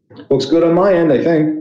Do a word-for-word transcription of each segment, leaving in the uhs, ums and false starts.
Looks good on my end, I think.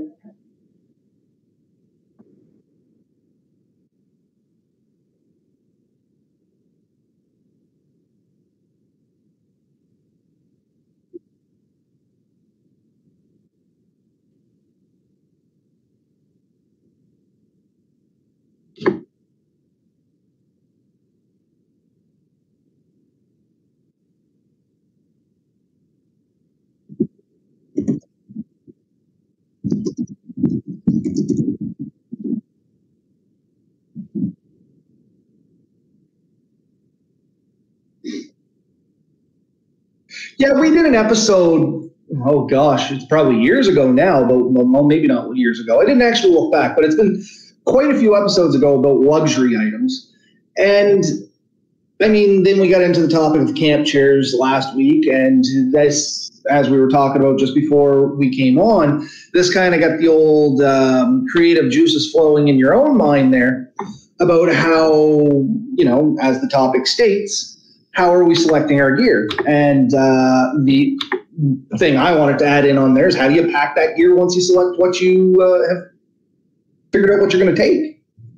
Yeah, we did an episode. Oh gosh, it's probably years ago now, but well, maybe not years ago. I didn't actually look back, but it's been quite a few episodes ago about luxury items. And I mean, then we got into the topic of camp chairs last week, and this, as we were talking about just before we came on, this kind of got the old um, creative juices flowing in your own mind there about how, you know, as the topic states, how are we selecting our gear? And uh, the thing I wanted to add in on there is, how do you pack that gear once you select what you uh, have figured out what you're going to take?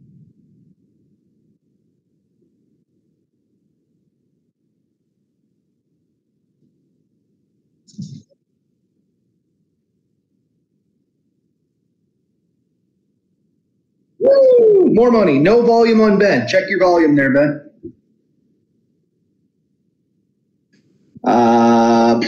Woo! More money. No volume on Ben. Check your volume there, Ben. Uh,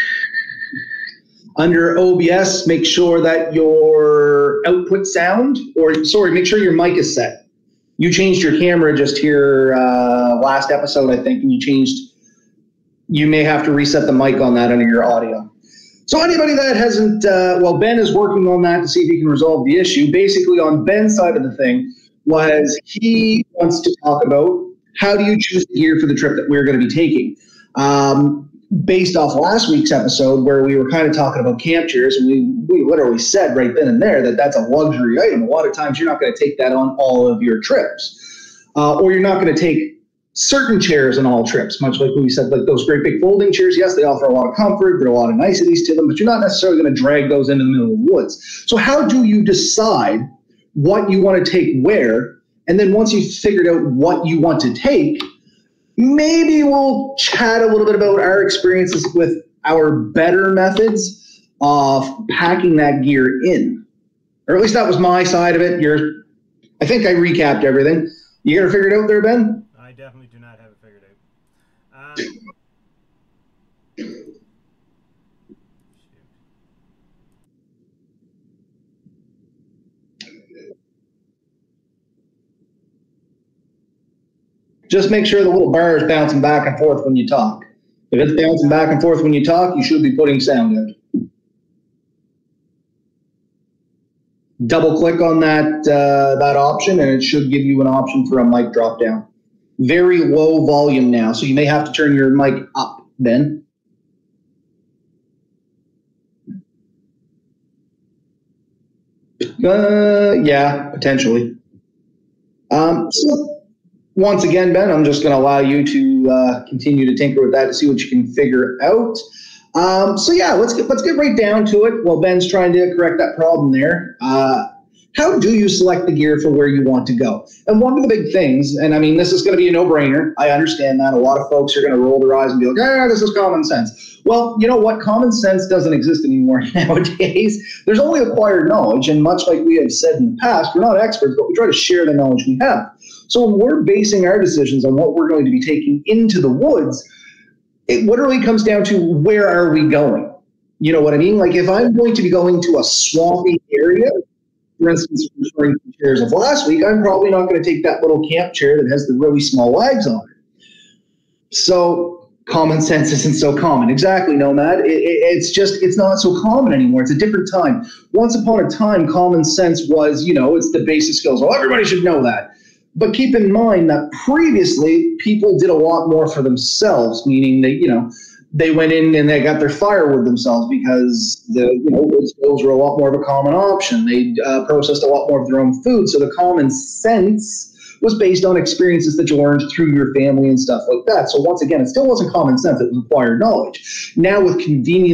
under O B S, make sure that your output sound, or sorry, make sure your mic is set. You changed your camera just here uh, last episode, I think, and you changed, you may have to reset the mic on that under your audio. So anybody that hasn't, uh, well, Ben is working on that to see if he can resolve the issue. Basically, on Ben's side of the thing, was he wants to talk about how do you choose the gear for the trip that we're going to be taking. Um, based off last week's episode where we were kind of talking about camp chairs, and we, we literally said right then and there that that's a luxury item. A lot of times you're not going to take that on all of your trips, uh, or you're not going to take certain chairs on all trips, much like we said, like those great big folding chairs. Yes, they offer a lot of comfort. There are a lot of niceties to them, but you're not necessarily going to drag those into the middle of the woods. So how do you decide what you want to take where? And then once you've figured out what you want to take, maybe we'll chat a little bit about our experiences with our better methods of packing that gear in. Or at least that was my side of it. You're, I think I recapped everything. You got it figured out there, Ben? I definitely do not have it figured out. Um, Just make sure the little bar is bouncing back and forth when you talk. If it's bouncing back and forth when you talk, you should be putting sound out. Double click on that uh, that option, and it should give you an option for a mic drop down. Very low volume now, so you may have to turn your mic up, Ben. Uh, yeah, potentially. Um, so once again, Ben, I'm just going to allow you to uh, continue to tinker with that to see what you can figure out. Um, so yeah, let's get let's get right down to it. While Ben's trying to correct that problem there, uh, how do you select the gear for where you want to go? And one of the big things, and I mean, this is going to be a no-brainer. I understand that a lot of folks are going to roll their eyes and be like, "Ah, this is common sense." Well, you know what? Common sense doesn't exist anymore nowadays. There's only acquired knowledge, and much like we have said in the past, we're not experts, but we try to share the knowledge we have. So when we're basing our decisions on what we're going to be taking into the woods, it literally comes down to, where are we going? You know what I mean? Like, if I'm going to be going to a swampy area, for instance, referring to the chairs of last week, I'm probably not going to take that little camp chair that has the really small legs on it. So common sense isn't so common. Exactly, Nomad. It, it, it's just, it's not so common anymore. It's a different time. Once upon a time, common sense was, you know, it's the basic skills. Well, everybody should know that. But keep in mind that previously people did a lot more for themselves, meaning that, you know, they went in and they got their firewood themselves because the, you know, wood stoves were a lot more of a common option. They uh, processed a lot more of their own food. So the common sense was based on experiences that you learned through your family and stuff like that. So once again, it still wasn't common sense. It was acquired knowledge. Now with conveniences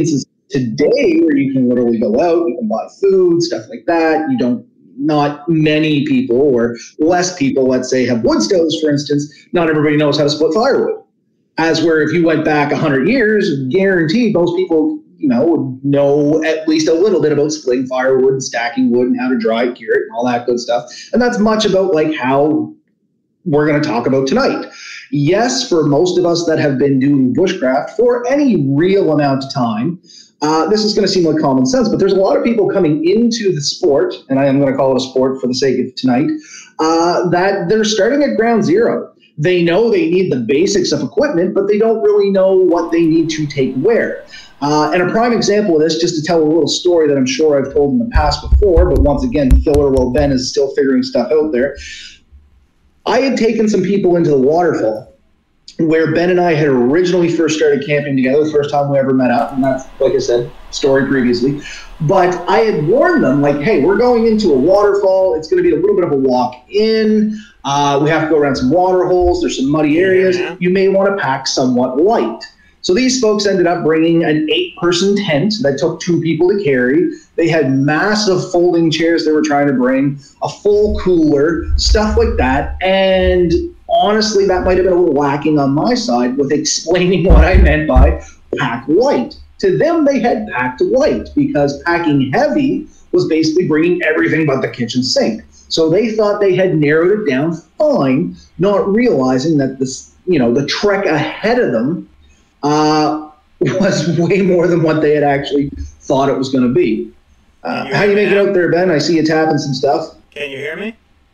today where you can literally go out, you can buy food, stuff like that. You don't, not many people or less people, let's say, have wood stoves, for instance. Not everybody knows how to split firewood. As where if you went back one hundred years, guaranteed most people, you know, would know at least a little bit about splitting firewood and stacking wood and how to dry it, cure it, and all that good stuff. And that's much about like how we're going to talk about tonight. Yes, for most of us that have been doing bushcraft for any real amount of time, uh, this is going to seem like common sense, but there's a lot of people coming into the sport, and I am going to call it a sport for the sake of tonight, uh, that they're starting at ground zero. They know they need the basics of equipment, but they don't really know what they need to take where. Uh, and a prime example of this, just to tell a little story that I'm sure I've told in the past before, but once again, filler while Ben is still figuring stuff out there. I had taken some people into the waterfall where Ben and I had originally first started camping together, the first time we ever met up, and that's, like I said, story previously. But I had warned them, like, hey, we're going into a waterfall. It's going to be a little bit of a walk in. Uh, we have to go around some water holes. There's some muddy areas. Yeah. You may want to pack somewhat light. So these folks ended up bringing an eight-person tent that took two people to carry. They had massive folding chairs they were trying to bring, a full cooler, stuff like that. And honestly, that might have been a little lacking on my side with explaining what I meant by pack light. To them, they had packed light because packing heavy was basically bringing everything but the kitchen sink. So they thought they had narrowed it down fine, not realizing that this, you know, the trek ahead of them uh, was way more than what they had actually thought it was going to be. Uh, how do you make it out there, Ben? I see you tapping some stuff. Can you hear me?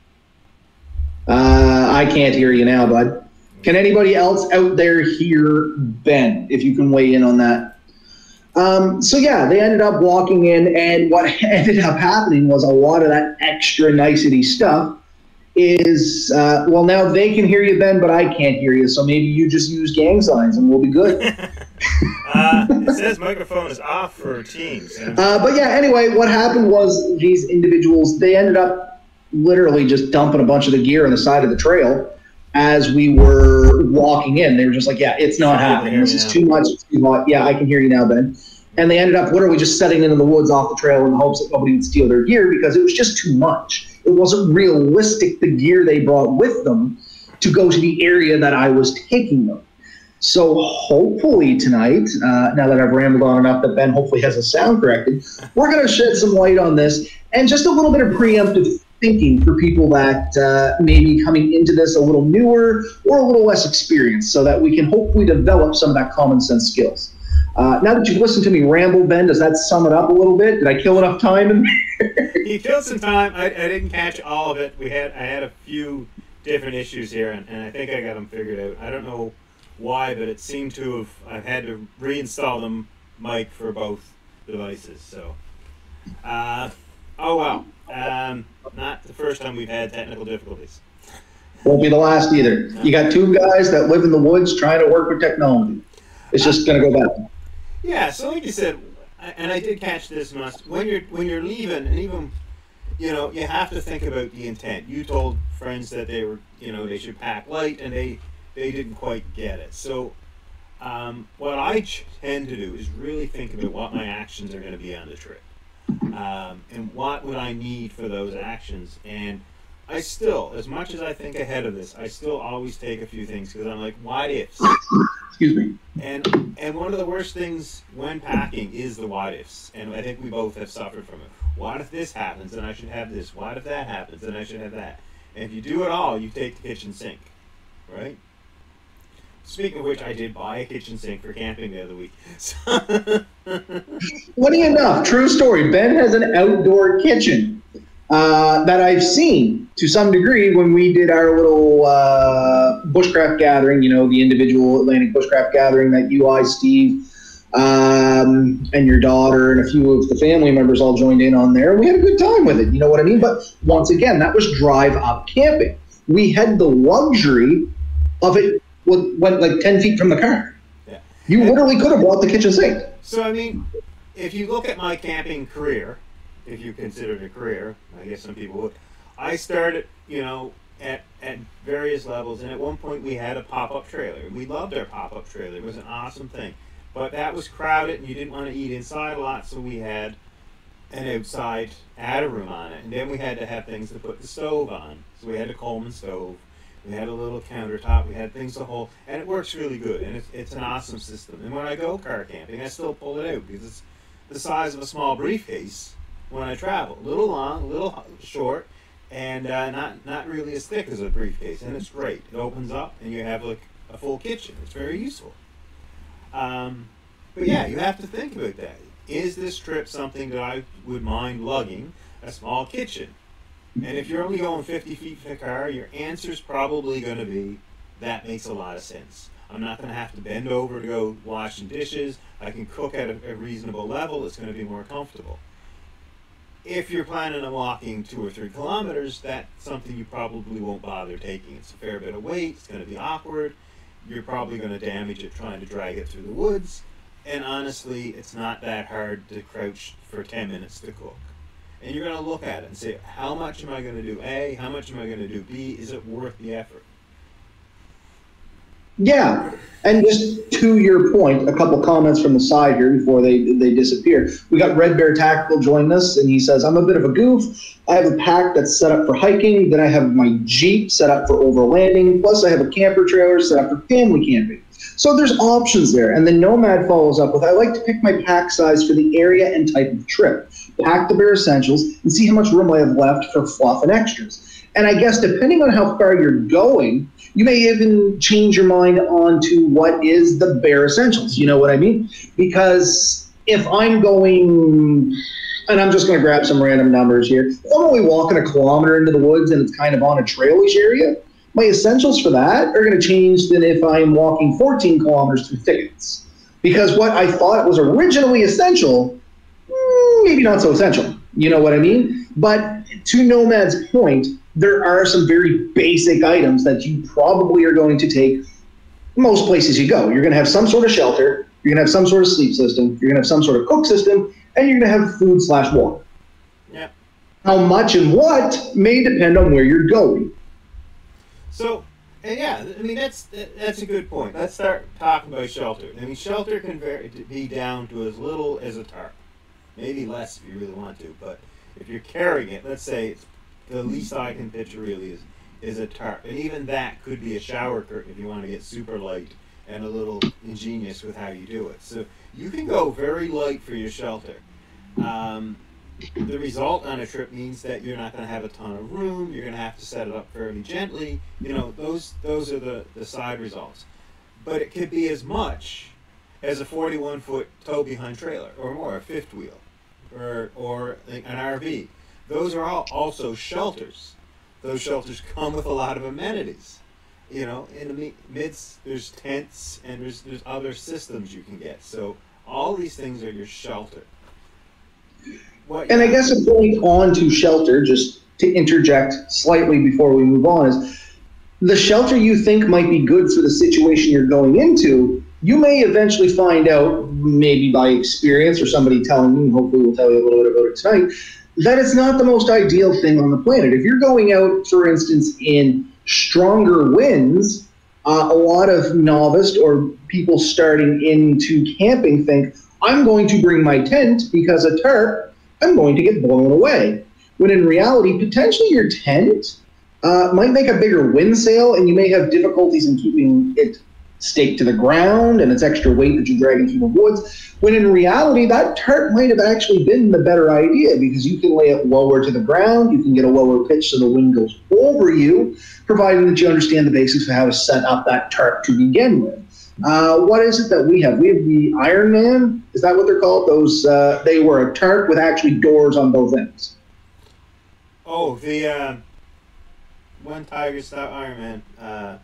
Uh, I can't hear you now, bud. Can anybody else out there hear Ben, if you can weigh in on that? Um, so, yeah, they ended up walking in, and what ended up happening was a lot of that extra nicety stuff is, uh, well, now they can hear you, Ben, but I can't hear you, so maybe you just use gang signs and we'll be good. uh, it says microphone is off for Teams. Uh, but, yeah, anyway, what happened was these individuals, they ended up literally just dumping a bunch of the gear on the side of the trail as we were walking in. They were just like, yeah, it's not happening. This is too much. It's too hot. Yeah, I can hear you now, Ben. And they ended up literally just setting into the woods off the trail in the hopes that nobody would steal their gear because it was just too much. It wasn't realistic, the gear they brought with them, to go to the area that I was taking them. So hopefully tonight, uh, now that I've rambled on enough that Ben hopefully has a sound corrected, we're going to shed some light on this and just a little bit of preemptive thinking for people that uh, may be coming into this a little newer or a little less experienced so that we can hopefully develop some of that common sense skills. Uh, now that you've listened to me ramble, Ben, does that sum it up a little bit? Did I kill enough time in there? You killed some time. I, I didn't catch all of it. We had I had a few different issues here, and, and I think I got them figured out. I don't know why, but it seemed to have I've had to reinstall them mic for both devices. So, uh, oh well. Um, not the first time we've had technical difficulties. Won't be the last either. You got two guys that live in the woods trying to work with technology. It's just going to go back. Yeah, so like you said, and I did catch this must when you're when you're leaving, and even you know you have to think about the intent. You told friends that they were you know they should pack light, and they they didn't quite get it. So um, what I tend to do is really think about what my actions are going to be on the trip, um, and what would I need for those actions. And I still, as much as I think ahead of this, I still always take a few things because I'm like, what ifs? Excuse me. And and one of the worst things when packing is the what ifs, and I think we both have suffered from it. What if this happens, and I should have this? What if that happens, and I should have that? And if you do it all, you take the kitchen sink, right? Speaking of which, I did buy a kitchen sink for camping the other week. Funny enough, true story. Ben has an outdoor kitchen uh, that I've seen to some degree when we did our little uh, bushcraft gathering, you know, the individual Atlantic bushcraft gathering that you, I, Steve, um, and your daughter and a few of the family members all joined in on there. We had a good time with it, you know what I mean? But once again, that was drive-up camping. We had the luxury of it went like ten feet from the car. Yeah. You literally could have bought the kitchen sink. So, I mean, if you look at my camping career, if you consider it a career, I guess some people would, I started, you know, at, at various levels, and at one point we had a pop-up trailer. We loved our pop-up trailer. It was an awesome thing. But that was crowded, and you didn't want to eat inside a lot, so we had an outside attic room on it. And then we had to have things to put the stove on. So we had a Coleman stove. We had a little countertop. We had things to hold. And it works really good. And it's, it's an awesome system. And when I go car camping, I still pull it out because it's the size of a small briefcase when I travel. A little long, a little short, and uh, not, not really as thick as a briefcase. And it's great. It opens up, and you have like a full kitchen. It's very useful. Um, but yeah, you have to think about that. Is this trip something that I would mind lugging a small kitchen? And if you're only going fifty feet for the car, your answer's probably going to be, that makes a lot of sense. I'm not going to have to bend over to go washing dishes. I can cook at a, a reasonable level. It's going to be more comfortable. If you're planning on walking two or three kilometers, that's something you probably won't bother taking. It's a fair bit of weight. It's going to be awkward. You're probably going to damage it trying to drag it through the woods. And honestly, it's not that hard to crouch for ten minutes to cook. And you're going to look at it and say, how much am I going to do A? How much am I going to do B? Is it worth the effort? Yeah, and just to your point, a couple comments from the side here before they they disappear. We got Red Bear Tactical joining us, and he says, I'm a bit of a goof. I have a pack that's set up for hiking. Then I have my Jeep set up for overlanding. Plus, I have a camper trailer set up for family camping. So there's options there. And then Nomad follows up with, I like to pick my pack size for the area and type of trip. Pack the bare essentials and see how much room I have left for fluff and extras. And I guess depending on how far you're going, you may even change your mind on to what is the bare essentials. You know what I mean? Because if I'm going, and I'm just going to grab some random numbers here, if I'm only walking a kilometer into the woods and it's kind of on a trailish area, my essentials for that are going to change than if I'm walking fourteen kilometers through thickets. Because what I thought was originally essential, maybe not so essential. You know what I mean? But to Nomad's point, there are some very basic items that you probably are going to take most places you go. You're going to have some sort of shelter. You're going to have some sort of sleep system. You're going to have some sort of cook system. And you're going to have food slash water. Yeah. How much and what may depend on where you're going. So, and yeah, I mean, that's that's a good point. Let's start talking about shelter. I mean, shelter can vary, be down to as little as a tarp. Maybe less if you really want to. But if you're carrying it, let's say it's the least I can picture really is, is a tarp. And even that could be a shower curtain if you want to get super light and a little ingenious with how you do it. So you can go very light for your shelter. Um, the result on a trip means that you're not going to have a ton of room. You're going to have to set it up fairly gently. You know, those those are the, the side results. But it could be as much as a forty-one foot tow behind trailer or more, a fifth wheel, or or an R V. Those are all also shelters. Those shelters come with a lot of amenities. You know, in the midst, there's tents and there's there's other systems you can get. So all these things are your shelter. What and I guess a point on to shelter, just to interject slightly before we move on, is the shelter you think might be good for the situation you're going into, you may eventually find out, maybe by experience or somebody telling you, and hopefully we'll tell you a little bit about it tonight, that it's not the most ideal thing on the planet. If you're going out, for instance, in stronger winds, uh, a lot of novice or people starting into camping think, I'm going to bring my tent because a tarp, I'm going to get blown away. When in reality, potentially your tent uh, might make a bigger wind sail and you may have difficulties in keeping it staked to the ground and it's extra weight that you're dragging through the woods. When in reality, that tarp might have actually been the better idea because you can lay it lower to the ground, you can get a lower pitch so the wind goes over you, providing that you understand the basics of how to set up that tarp to begin with. Uh, what is it that we have? We have the Iron Man. Is that what they're called? Those uh, they were a tarp with actually doors on both ends. Oh, the uh, one Tiger Style Iron Man. Uh,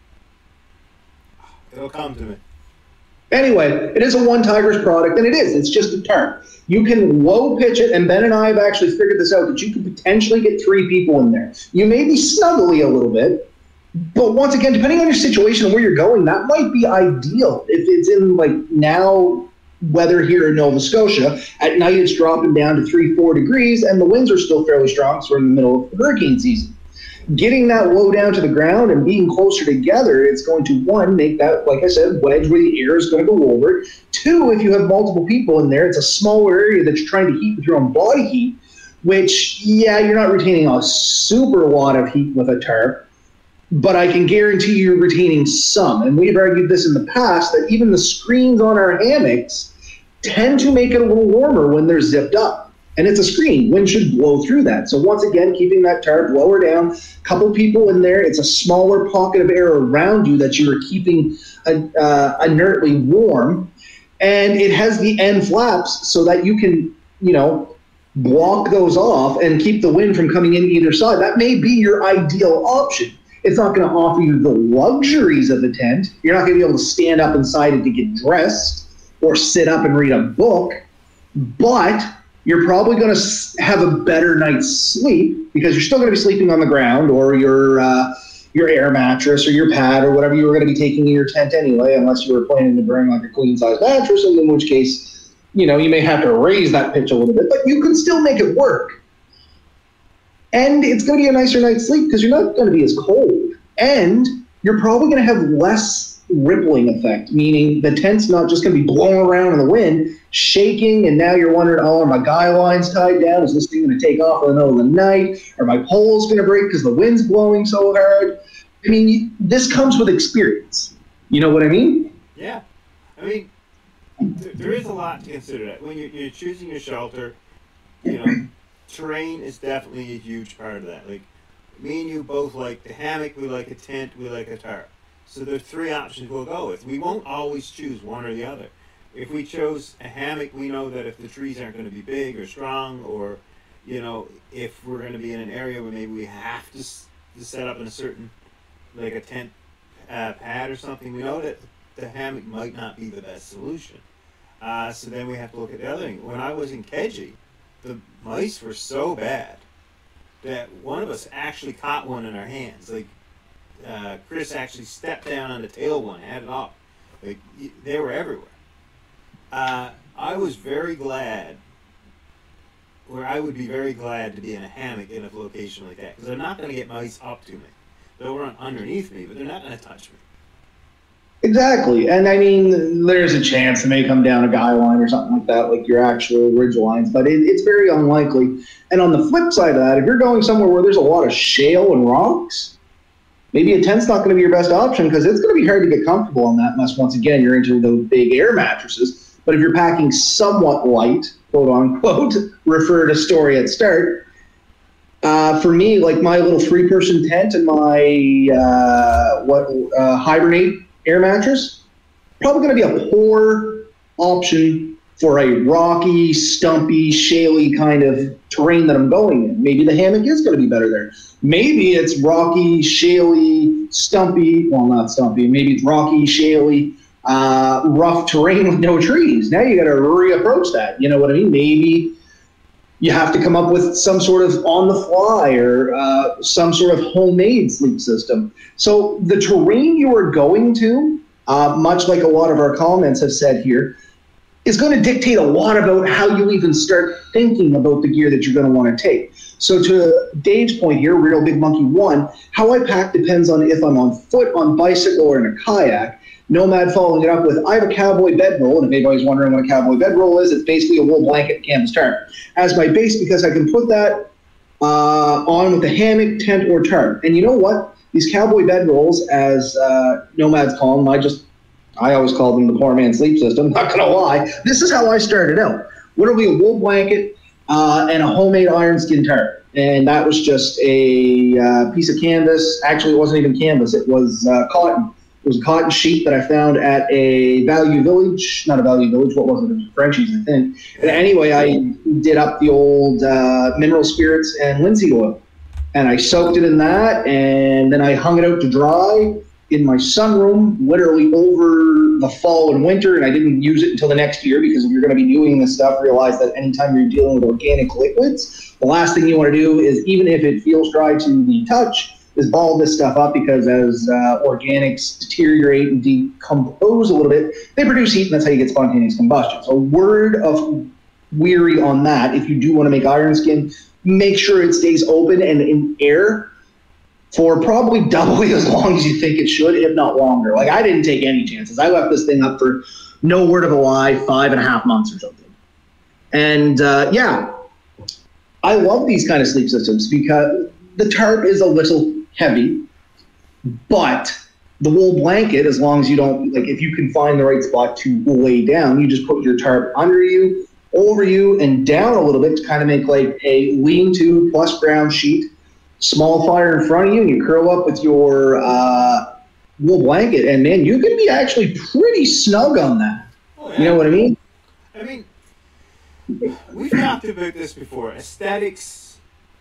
it'll come to me. Anyway, it is a One Tigers product, and it is. It's just a tarp. You can low pitch it, and Ben and I have actually figured this out, that you could potentially get three people in there. You may be snuggly a little bit, but once again, depending on your situation and where you're going, that might be ideal. If it's in, like, now weather here in Nova Scotia, at night it's dropping down to three, four degrees, and the winds are still fairly strong, so we're in the middle of hurricane season. getting that low down to the ground and being closer together, it's going to, one, make that, like I said, wedge where the air is going to go over it. Two, if you have multiple people in there, it's a smaller area that you're trying to heat with your own body heat, which, yeah, you're not retaining a super lot of heat with a tarp, but I can guarantee you're retaining some. And we've argued this in the past, that even the screens on our hammocks tend to make it a little warmer when they're zipped up. And it's a screen. Wind should blow through that. So once again, keeping that tarp lower down, couple people in there, it's a smaller pocket of air around you that you are keeping uh, uh, inertly warm. And it has the end flaps so that you can, you know, block those off and keep the wind from coming in either side. That may be your ideal option. It's not going to offer you the luxuries of the tent. You're not going to be able to stand up inside it to get dressed or sit up and read a book. But you're probably going to have a better night's sleep because you're still going to be sleeping on the ground or your uh, your air mattress or your pad or whatever you were going to be taking in your tent anyway, unless you were planning to bring like a queen-size mattress, and in which case, you know, you may have to raise that pitch a little bit, but you can still make it work. And it's going to be a nicer night's sleep because you're not going to be as cold. And you're probably going to have less rippling effect, meaning the tent's not just going to be blowing around in the wind, shaking, and now you're wondering, oh, are my guy lines tied down? Is this thing going to take off in the middle of the night? Are my poles going to break because the wind's blowing so hard? I mean, this comes with experience. You know what I mean? Yeah. I mean, th- there is a lot to consider. That when you're, you're choosing your shelter, you know, terrain is definitely a huge part of that. Like, me and you both like the hammock, we like a tent, we like a tarp. So there's three options we'll go with. We won't always choose one or the other. If we chose a hammock, we know that if the trees aren't going to be big or strong, or, you know, if we're going to be in an area where maybe we have to, s- to set up in a certain, like a tent uh, pad or something, we know that the hammock might not be the best solution. Uh, so then we have to look at the other thing. When I was in Keji, the mice were so bad that one of us actually caught one in our hands. Like, uh, Chris actually stepped down on the tail one, had it off. Like, y- they were everywhere. Uh, I was very glad, or I would be very glad to be in a hammock in a location like that, because they're not going to get mice up to me. They'll run underneath me, but they're not going to touch me. Exactly. And I mean, there's a chance it may come down a guy line or something like that, like your actual ridge lines, but it, it's very unlikely. And on the flip side of that, if you're going somewhere where there's a lot of shale and rocks, maybe a tent's not going to be your best option because it's going to be hard to get comfortable on that unless, once again, you're into those big air mattresses. But if you're packing somewhat light, quote unquote, refer to story at start, uh, for me, like my little three-person tent and my uh, what uh, Hibernate air mattress, probably going to be a poor option for a rocky, stumpy, shaly kind of terrain that I'm going in. Maybe the hammock is going to be better there. Maybe it's rocky, shaly, stumpy, well, not stumpy, maybe it's rocky, shaly, uh, rough terrain with no trees. Now you got to reapproach that. You know what I mean? Maybe you have to come up with some sort of on-the-fly or uh, some sort of homemade sleep system. So the terrain you are going to, uh, much like a lot of our comments have said here, is going to dictate a lot about how you even start thinking about the gear that you're going to want to take. So to Dave's point here, Real Big Monkey one, how I pack depends on if I'm on foot, on bicycle, or in a kayak. Nomad following it up with, I have a cowboy bedroll, and if anybody's wondering what a cowboy bedroll is, it's basically a wool blanket and canvas tarp as my base, because I can put that uh, on with a hammock, tent, or tarp. And you know what? These cowboy bedrolls, as uh, Nomads call them, I just, I always call them the poor man's sleep system, not gonna lie. This is how I started out. Literally a wool blanket uh, and a homemade iron skin tarp. And that was just a uh, piece of canvas. Actually, it wasn't even canvas, it was uh, cotton. It was a cotton sheet that I found at a Value Village, not a Value Village, what was it? It was Frenchie's, I think. And anyway, I did up the old uh, mineral spirits and linseed oil. And I soaked it in that, and then I hung it out to dry in my sunroom, literally over the fall and winter, and I didn't use it until the next year, because if you're going to be doing this stuff, realize that anytime you're dealing with organic liquids, the last thing you want to do is, even if it feels dry to the touch, is ball this stuff up, because as uh, organics deteriorate and decompose a little bit, they produce heat, and that's how you get spontaneous combustion. So word of weary on that, if you do want to make iron skin, make sure it stays open and in air for probably doubly as long as you think it should, if not longer. Like, I didn't take any chances. I left this thing up for, no word of a lie, five and a half months or something. And uh, yeah, I love these kind of sleep systems because the tarp is a little heavy, but the wool blanket, as long as you don't, like, if you can find the right spot to lay down, you just put your tarp under you, over you, and down a little bit to kind of make like a lean-to plus ground sheet. Small fire in front of you, and you curl up with your uh, wool blanket, and man, you can be actually pretty snug on that. Oh, yeah. You know what I mean? I mean, we've talked about this before. Aesthetics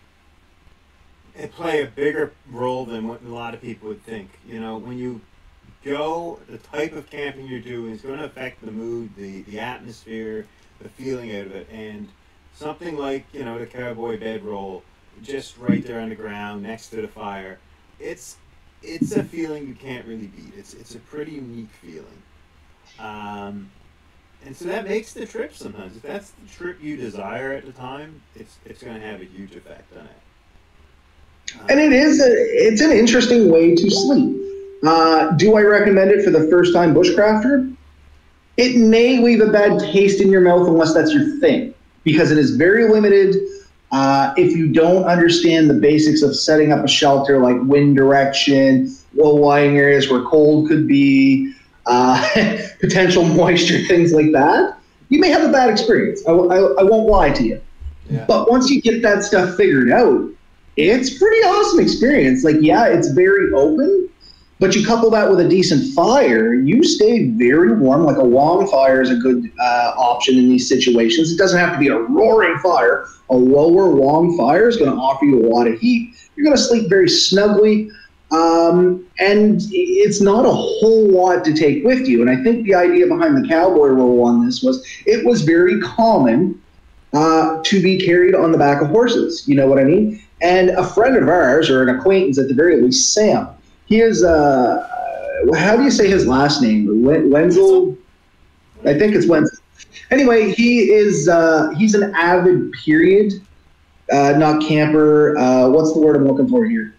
play a bigger role than what a lot of people would think. You know, when you go, the type of camping you're doing is going to affect the mood, the, the atmosphere, the feeling out of it, and something like, you know, the cowboy bedroll, just right there on the ground next to the fire, it's it's a feeling you can't really beat. It's it's a pretty unique feeling, um, and so that makes the trip sometimes. If that's the trip you desire at the time, it's it's going to have a huge effect on it. Um, and it is a, it's an interesting way to sleep. Uh, do I recommend it for the first time bushcrafter? It may leave a bad taste in your mouth unless that's your thing, because it is very limited. Uh, if you don't understand the basics of setting up a shelter, like wind direction, low-lying areas where cold could be, uh, potential moisture, things like that, you may have a bad experience. I, I, I won't lie to you. Yeah. But once you get that stuff figured out, it's a pretty awesome experience. Like, yeah, it's very open, but you couple that with a decent fire, you stay very warm. Like, a long fire is a good uh, option in these situations. It doesn't have to be a roaring fire. A lower, long fire is going to offer you a lot of heat. You're going to sleep very snugly, um, and it's not a whole lot to take with you. And I think the idea behind the cowboy roll on this was it was very common uh, to be carried on the back of horses. You know what I mean? And a friend of ours, or an acquaintance at the very least, Sam, he is, uh, how do you say his last name? Wenzel? I think it's Wenzel. Anyway, he is, uh, he's an avid period, uh, not camper. Uh, what's the word I'm looking for here?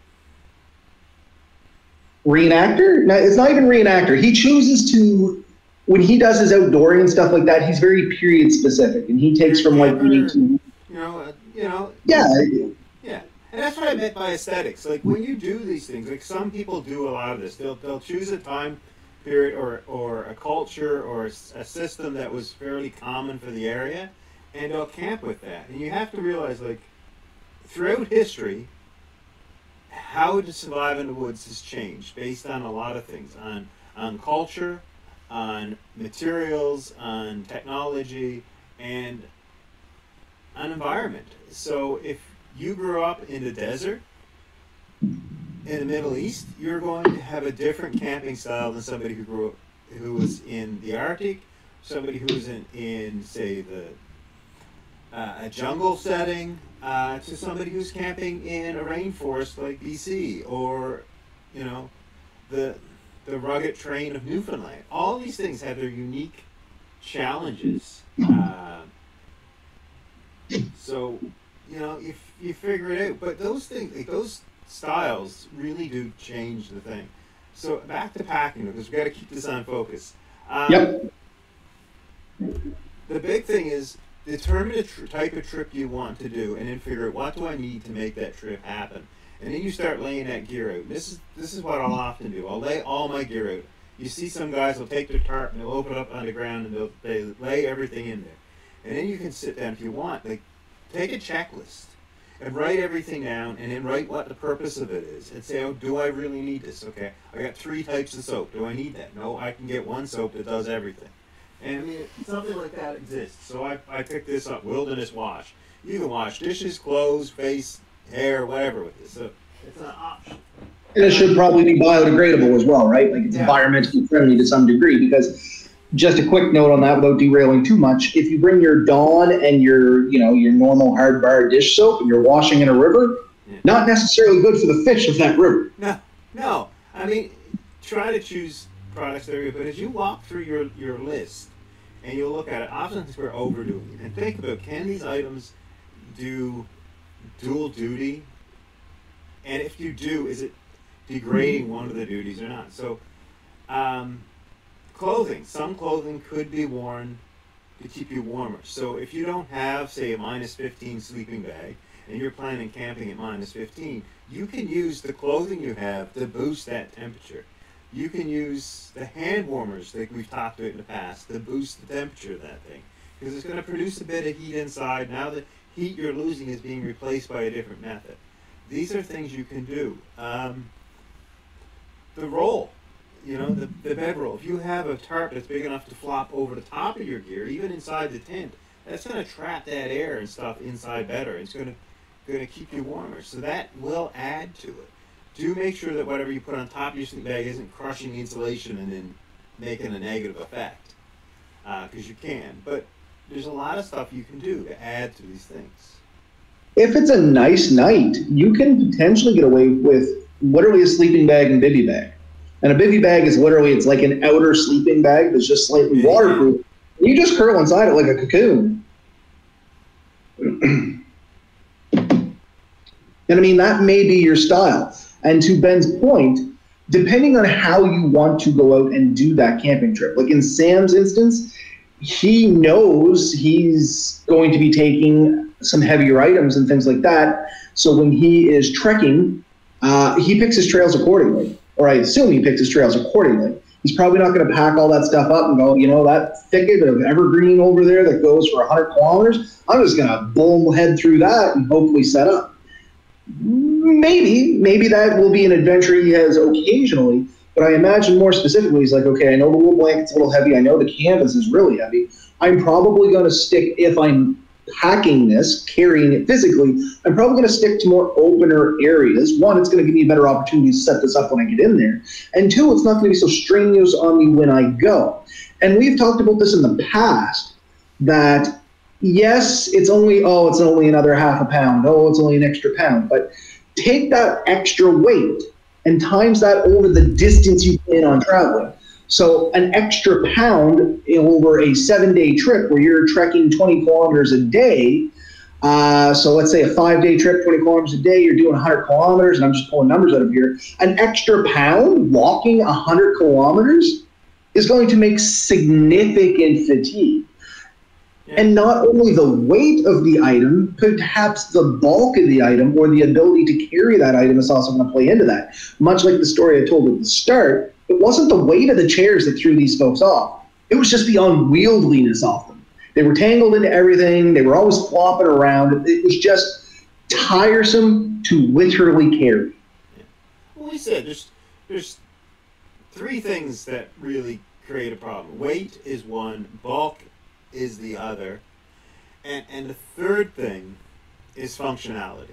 Reenactor? No, it's not even reenactor. He chooses to, when he does his outdooring and stuff like that, he's very period specific, and he takes from like being to, you know, uh, you know. Yeah. Yeah. And that's what I meant by aesthetics. Like, when you do these things, like, some people do a lot of this. They'll they'll choose a time period or or a culture or a, a system that was fairly common for the area, and they'll camp with that. And you have to realize, like, throughout history, how to survive in the woods has changed based on a lot of things, on on culture, on materials, on technology, and on environment. So if you grew up in the desert in the Middle East, you're going to have a different camping style than somebody who grew up, who was in the Arctic, somebody who was in, in say, the uh, a jungle setting, uh, to somebody who's camping in a rainforest like B C, or, you know, the the rugged terrain of Newfoundland. All these things have their unique challenges. Uh, so, you know, if you figure it out, but those things, like, those styles really do change the thing. So back to packing, because we got to keep this on focus. Um, yep. The big thing is determine the tr- type of trip you want to do, and then figure out what do I need to make that trip happen. And then you start laying that gear out. This is this is what I'll often do. I'll lay all my gear out. You see some guys will take their tarp and they'll open it up on the ground and they'll they lay everything in there. And then you can sit down if you want. Like, take a checklist and write everything down, and then write what the purpose of it is, and say, oh, do I really need this? Okay, I got three types of soap. Do I need that? No, I can get one soap that does everything. And I mean, something like that exists. So I, I picked this up, Wilderness Wash. You can wash dishes, clothes, face, hair, whatever with this. So it's an option. And it should probably be biodegradable as well, right? Like, it's yeah. environmentally friendly to some degree, because just a quick note on that without derailing too much. If you bring your Dawn and your, you know, your normal hard bar dish soap and you're washing in a river, yeah. not necessarily good for the fish of that river. No, no. I mean, try to choose products that are good, but as you walk through your, your list and you look at it, often we're overdoing it. And think about, can these items do dual duty And if you do, is it degrading one of the duties or not? So, um, clothing. Some clothing could be worn to keep you warmer. So if you don't have, say, a minus fifteen sleeping bag, and you're planning camping at minus fifteen, you can use the clothing you have to boost that temperature. You can use the hand warmers like we've talked about in the past to boost the temperature of that thing, because it's going to produce a bit of heat inside. Now the heat you're losing is being replaced by a different method. These are things you can do. Um, the roll, you know, the, the bed roll. If you have a tarp that's big enough to flop over the top of your gear, even inside the tent, that's going to trap that air and stuff inside better. It's going to going to keep you warmer. So that will add to it. Do make sure that whatever you put on top of your sleep bag isn't crushing the insulation and then making a negative effect, because uh, you can. But there's a lot of stuff you can do to add to these things. If it's a nice night, you can potentially get away with literally a sleeping bag and bivy bag. And a bivy bag is literally, it's like an outer sleeping bag that's just slightly yeah, waterproof. Yeah. You just curl inside it like a cocoon. And I mean, that may be your style. And to Ben's point, depending on how you want to go out and do that camping trip, like in Sam's instance, he knows he's going to be taking some heavier items and things like that. So when he is trekking, uh, he picks his trails accordingly, or I assume he picks his trails accordingly. He's probably not going to pack all that stuff up and go, you know, that thicket of evergreen over there that goes for one hundred kilometers, I'm just going to bull head through that and hopefully set up. Maybe, maybe that will be an adventure he has occasionally, but I imagine more specifically, he's like, okay, I know the wool blanket's a little heavy, I know the canvas is really heavy, I'm probably going to stick, if I'm packing this, carrying it physically, I'm probably going to stick to more opener areas. One, it's going to give me a better opportunity to set this up when I get in there, and two, it's not going to be so strenuous on me when I go. And we've talked about this in the past, that yes, it's only, oh, it's only another half a pound. Oh, it's only an extra pound. But take that extra weight and times that over the distance you plan on traveling. So an extra pound over a seven-day trip where you're trekking twenty kilometers a day. Uh, so let's say a five-day trip, twenty kilometers a day, you're doing one hundred kilometers, and I'm just pulling numbers out of here. An extra pound walking one hundred kilometers is going to make significant fatigue. And not only the weight of the item, perhaps the bulk of the item or the ability to carry that item is also going to play into that. Much like the story I told at the start, it wasn't the weight of the chairs that threw these folks off. It was just the unwieldliness of them. They were tangled into everything. They were always flopping around. It was just tiresome to literally carry. Yeah. Well, we said there's, there's three things that really create a problem. Weight is one, bulk is the other, and and the third thing is functionality,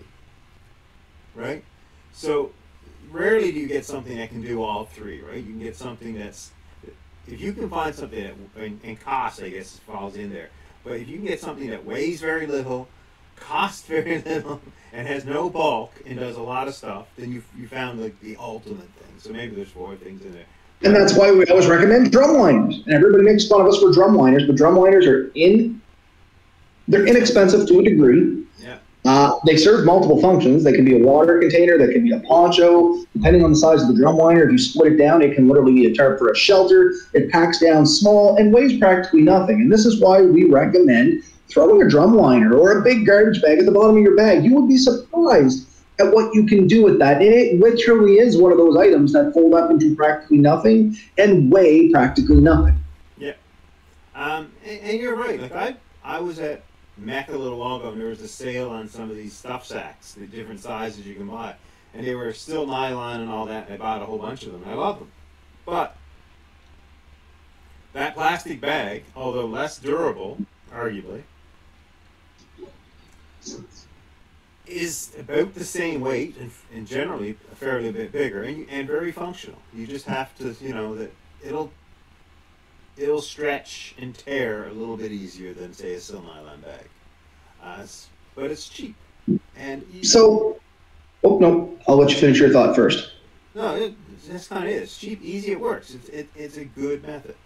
right? So rarely do you get something that can do all three, right? You can get something that's, if you can find something that, and, and cost, I guess, falls in there, but if you can get something that weighs very little, costs very little, and has no bulk and does a lot of stuff, then you you found like the ultimate thing. So maybe there's four things in there. And that's why we always recommend drumliners. And everybody makes fun of us for drumliners, but drumliners are in, they're inexpensive to a degree. Yeah. Uh, they serve multiple functions. They can be a water container, they can be a poncho, depending on the size of the drumliner. If you split it down, it can literally be a tarp for a shelter. It packs down small and weighs practically nothing. And this is why we recommend throwing a drumliner or a big garbage bag at the bottom of your bag. You would be surprised at what you can do with that. And it literally is one of those items that fold up into practically nothing and weigh practically nothing. Yeah. Um, and, and you're right. Like I I was at Mecca a little while ago, and there was a sale on some of these stuff sacks, the different sizes you can buy. And they were still nylon and all that, and I bought a whole bunch of them, and I love them. But that plastic bag, although less durable, arguably, is about the same weight and, and generally a fairly bit bigger and, and very functional. You just have to, you know, that it'll it'll stretch and tear a little bit easier than, say, a sil nylon bag. Uh, it's, but it's cheap and easy. So, oh no, I'll let you finish your thought first. No, it, that's kind of it. It's cheap, easy, it works. It's it, it's a good method.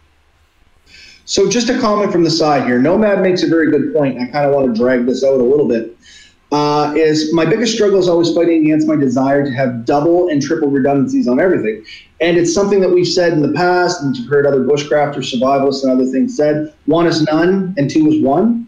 So just a comment from the side here. Nomad makes a very good point. I kind of want to drag this out a little bit. uh, is my biggest struggle is always fighting against my desire to have double and triple redundancies on everything. And it's something that we've said in the past, and you've heard other bushcrafters, survivalists, and other things said. One is none, and two is one.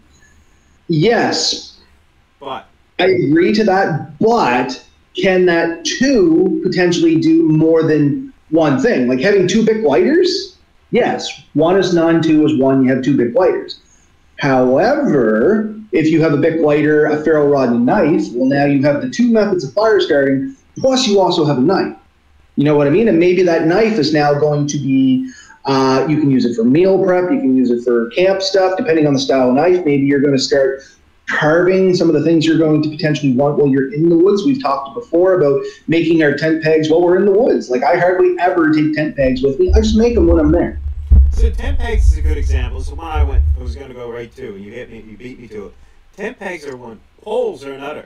Yes, but I agree to that. But can that two potentially do more than one thing? Like having two Bic lighters? Yes, one is none, two is one. You have two Bic lighters. However, if you have a Bic lighter, a ferro rod, and a knife, well, now you have the two methods of fire starting. Plus, you also have a knife. You know what I mean? And maybe that knife is now going to be, uh, you can use it for meal prep, you can use it for camp stuff, depending on the style of knife. Maybe you're going to start carving some of the things you're going to potentially want while you're in the woods. We've talked before about making our tent pegs while we're in the woods. Like, I hardly ever take tent pegs with me. I just make them when I'm there. So tent pegs is a good example. So when I went, I was going to go right to, and you hit me, you beat me to it. Tent pegs are one, poles are another.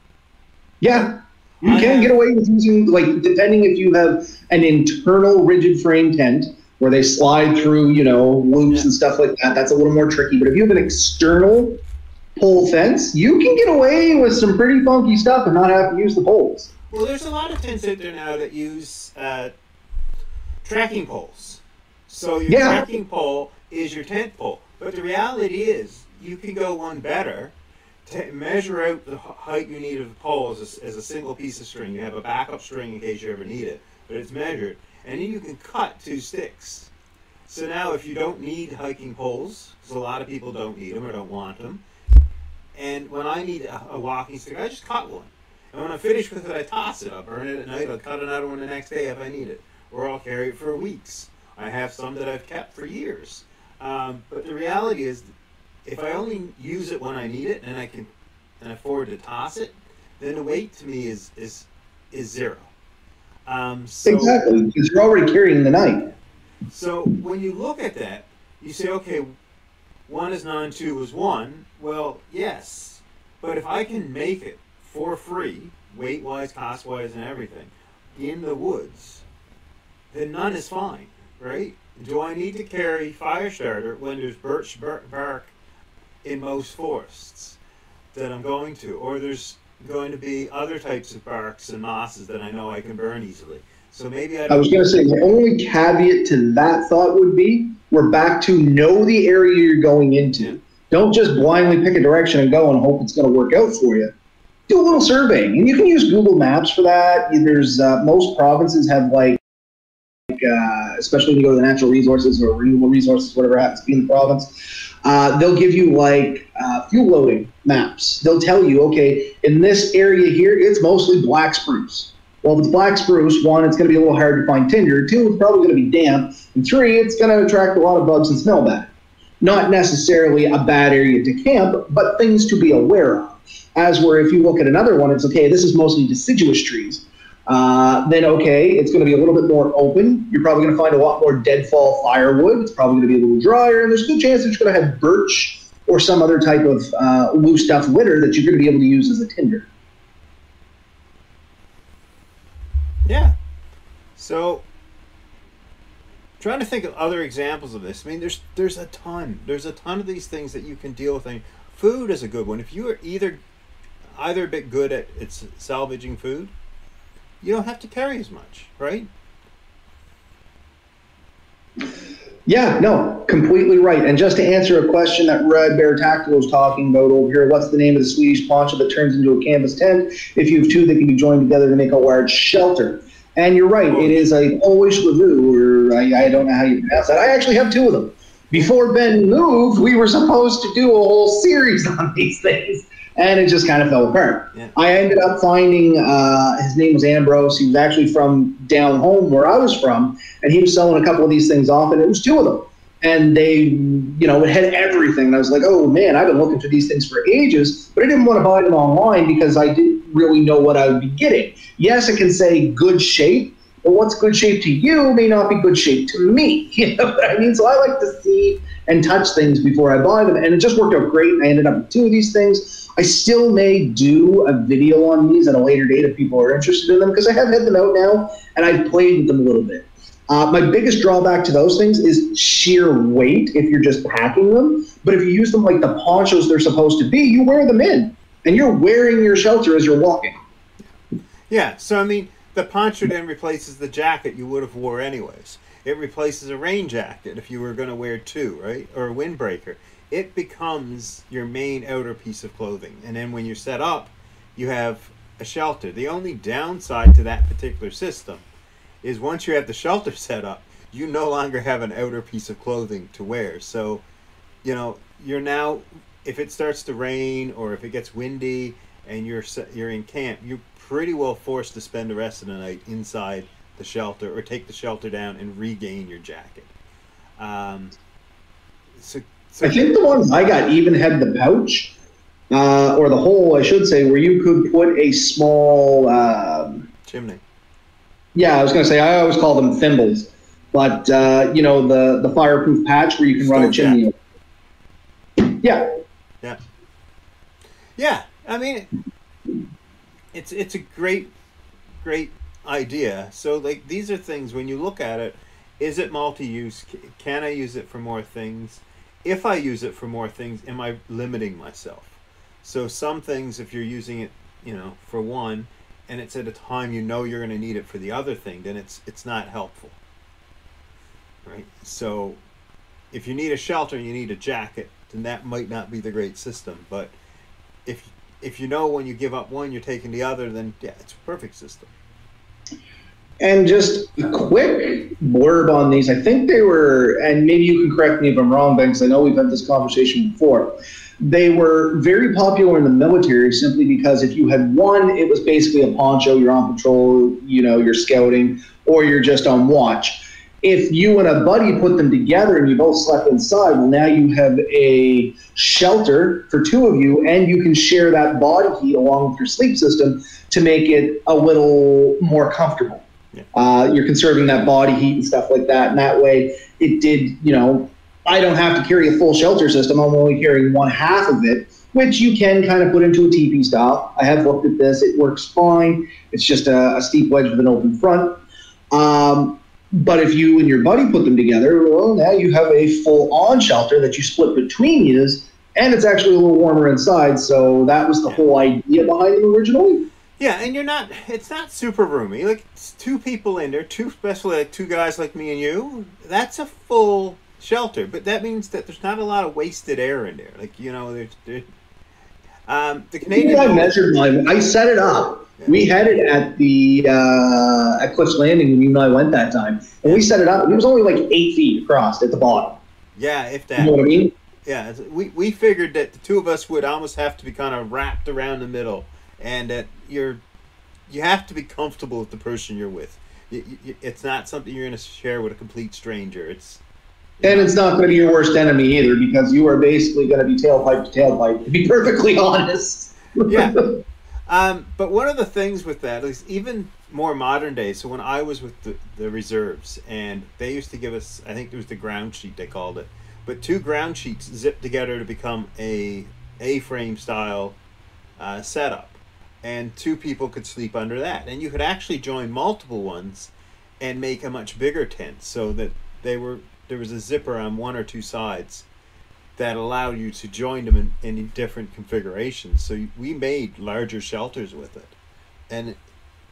Yeah. You can get away with using, like, depending if you have an internal rigid frame tent where they slide through, you know, loops yeah. and stuff like that, that's a little more tricky. But if you have an external pole fence, you can get away with some pretty funky stuff and not have to use the poles. Well, there's a lot of tents out there now that use uh, tracking poles. So your yeah. tracking pole is your tent pole. But the reality is, you can go one better. To measure out the height you need of the pole as a, as a single piece of string. You have a backup string in case you ever need it, but it's measured. And then you can cut two sticks. So now if you don't need hiking poles, because a lot of people don't need them or don't want them, and when I need a, a walking stick, I just cut one. And when I'm finished with it, I toss it. I'll burn it at night. I'll cut another one the next day if I need it. Or I'll carry it for weeks. I have some that I've kept for years. Um, but the reality is, if I only use it when I need it and I can and afford to toss it, then the weight to me is is is zero. Um, so, exactly, because you're already carrying the knife. So when you look at that, you say, okay, one is nine, two is one. Well, yes, but if I can make it for free, weight-wise, cost-wise, and everything, in the woods, then none is fine, right? Do I need to carry fire starter when there's birch bark in most forests that I'm going to, or there's going to be other types of barks and mosses that I know I can burn easily. So maybe I, don't I was going to say, the only caveat to that thought would be, we're back to know the area you're going into. Yeah. Don't just blindly pick a direction and go and hope it's going to work out for you. Do a little surveying, and you can use Google Maps for that. There's uh, most provinces have like, uh, especially when you go to the natural resources or renewable resources, whatever happens to be in the province. Uh, they'll give you like uh, fuel loading maps. They'll tell you, okay, in this area here, it's mostly black spruce. Well, if it's black spruce, one, it's going to be a little hard to find tinder. Two, it's probably going to be damp. And three, it's going to attract a lot of bugs and smell bad. Not necessarily a bad area to camp, but things to be aware of. As where if you look at another one, it's okay, this is mostly deciduous trees. Uh, then okay, it's going to be a little bit more open. You're probably going to find a lot more deadfall firewood. It's probably going to be a little drier, and there's a good chance that you're going to have birch or some other type of uh, loose stuff litter that you're going to be able to use as a tinder. Yeah. So, trying to think of other examples of this. I mean, there's there's a ton. There's a ton of these things that you can deal with. I mean, food is a good one. If you are either either a bit good at it's salvaging food, you don't have to carry as much, right? Yeah, no, completely right. And just to answer a question that Red Bear Tactical was talking about over here, what's the name of the Swedish poncho that turns into a canvas tent? If you have two, they can be joined together to make a large shelter. And you're right, it is a Polish Levu, or I, I don't know how you pronounce that. I actually have two of them. Before Ben moved, we were supposed to do a whole series on these things. And it just kind of fell apart. Yeah. I ended up finding, uh, his name was Ambrose. He was actually from down home where I was from. And he was selling a couple of these things off, and it was two of them. And they, you know, it had everything. And I was like, oh, man, I've been looking for these things for ages. But I didn't want to buy them online because I didn't really know what I would be getting. Yes, it can say good shape. But what's good shape to you may not be good shape to me. You know what I mean? So I like to see and touch things before I buy them. And it just worked out great. I ended up with two of these things. I still may do a video on these at a later date if people are interested in them, because I have had them out now and I've played with them a little bit. Uh, my biggest drawback to those things is sheer weight if you're just packing them. But if you use them like the ponchos they're supposed to be, you wear them in. and you're wearing your shelter as you're walking. Yeah, so I mean, the poncho then replaces the jacket you would have wore anyways. It replaces a rain jacket if you were going to wear two, right? Or a windbreaker. It becomes your main outer piece of clothing. And then when you're set up, you have a shelter. The only downside to that particular system is once you have the shelter set up, you no longer have an outer piece of clothing to wear. So, you know, you're now, if it starts to rain or if it gets windy and you're you're in camp, you're pretty well forced to spend the rest of the night inside the shelter or take the shelter down and regain your jacket. Um, so, so I think the ones I got even had the pouch, uh, or the hole, I should say, where you could put a small um, chimney. Yeah, I was going to say, I always call them thimbles, but uh, you know, the the fireproof patch where you can run a chimney. Yeah. Yeah. Yeah. I mean, it's it's a great, great idea. So, like, these are things, when you look at it, is it multi-use? Can I use it for more things? If I use it for more things, am I limiting myself? So some things, if you're using it, you know, for one, and it's at a time you know you're going to need it for the other thing, then it's it's not helpful, right? So if you need a shelter and you need a jacket, then that might not be the great system. But if if you know when you give up one, you're taking the other, then yeah, it's a perfect system. And just a quick blurb on these. I think they were, and maybe you can correct me if I'm wrong, Ben, because I know we've had this conversation before. They were very popular in the military simply because if you had one, it was basically a poncho, you're on patrol, you know, you're scouting, or you're just on watch. If you and a buddy put them together and you both slept inside, well, now you have a shelter for two of you, and you can share that body heat along with your sleep system to make it a little more comfortable. Yeah. Uh, you're conserving that body heat and stuff like that. And that way it did, you know, I don't have to carry a full shelter system. I'm only carrying one half of it, which you can kind of put into a teepee style. I have looked at this. It works fine. It's just a, a steep wedge with an open front. Um, but if you and your buddy put them together, well, now you have a full-on shelter that you split between you, and it's actually a little warmer inside. So that was the whole idea behind them originally. Yeah, and you're not, it's not super roomy. Like, it's two people in there, two, especially like two guys like me and you. That's a full shelter, but that means that there's not a lot of wasted air in there. Like, you know, there's, there, um, the Canadian... I measured mine. I set it up. Yeah. We had it at the, uh, at Cliff's Landing when you and I went that time. And we set it up, and it was only like eight feet across at the bottom. Yeah, if that. You know what I mean? Yeah, we, we figured that the two of us would almost have to be kind of wrapped around the middle. And that you're, you have to be comfortable with the person you're with. You, you, it's not something you're going to share with a complete stranger. It's, and know. It's not going to be your worst enemy either, because you are basically going to be tailpipe to tailpipe, to be perfectly honest. Yeah. Um, but one of the things with that is even more modern day. So when I was with the, the reserves, and they used to give us, I think it was the ground sheet they called it, but two ground sheets zipped together to become a A-frame style uh, setup. And two people could sleep under that. And you could actually join multiple ones and make a much bigger tent, so that they were there was a zipper on one or two sides that allowed you to join them in, in different configurations. So we made larger shelters with it. And it,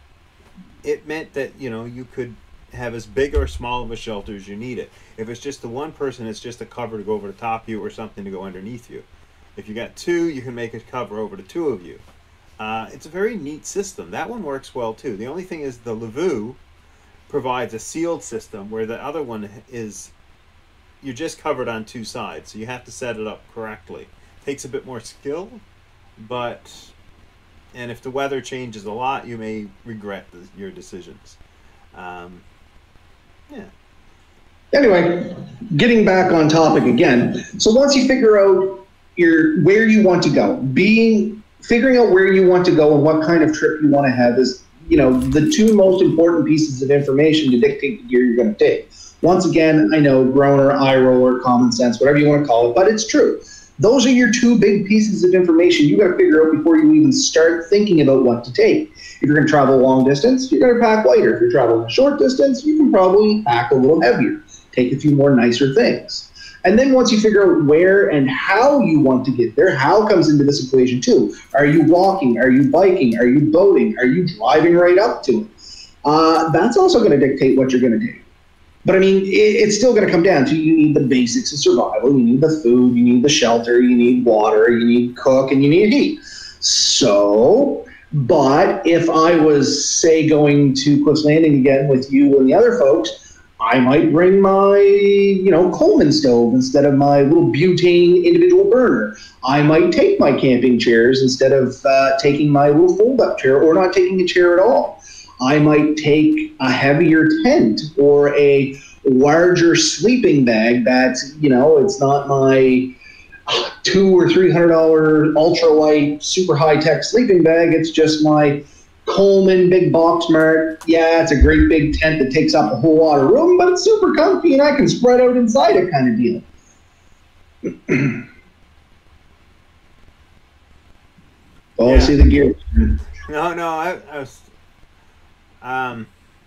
it meant that, you know, you could have as big or small of a shelter as you needed. If it's just the one person, it's just a cover to go over the top of you or something to go underneath you. If you got two, you can make a cover over the two of you. Uh, it's a very neat system. That one works well too. The only thing is the Levu provides a sealed system, where the other one is you're just covered on two sides, so you have to set it up correctly. Takes a bit more skill, but and if the weather changes a lot, you may regret the, your decisions. Um, yeah. Anyway, getting back on topic again. So once you figure out your where you want to go, being figuring out where you want to go and what kind of trip you want to have is, you know, the two most important pieces of information to dictate the gear you're going to take. Once again, I know groaner, eye roller, common sense, whatever you want to call it, but it's true. Those are your two big pieces of information you got to figure out before you even start thinking about what to take. If you're going to travel a long distance, you're going to pack lighter. If you're traveling a short distance, you can probably pack a little heavier, take a few more nicer things. And then once you figure out where and how you want to get there, how comes into this equation too. Are you walking? Are you biking? Are you boating? Are you driving right up to it? Uh, that's also going to dictate what you're going to do. But I mean, it, it's still going to come down to you need the basics of survival. You need the food, you need the shelter, you need water, you need cook, and you need heat. So, but if I was, say, going to Cliff's Landing again with you and the other folks, I might bring my, you know, Coleman stove instead of my little butane individual burner. I might take my camping chairs instead of uh, taking my little fold-up chair or not taking a chair at all. I might take a heavier tent or a larger sleeping bag that's, you know, it's not my two or three hundred dollar ultralight, super high-tech sleeping bag. It's just my Coleman big box mart. Yeah, it's a great big tent that takes up a whole lot of room, but it's super comfy and I can spread out inside it kind of deal. Oh, yeah. I see the gear. No, no, I, I was, um,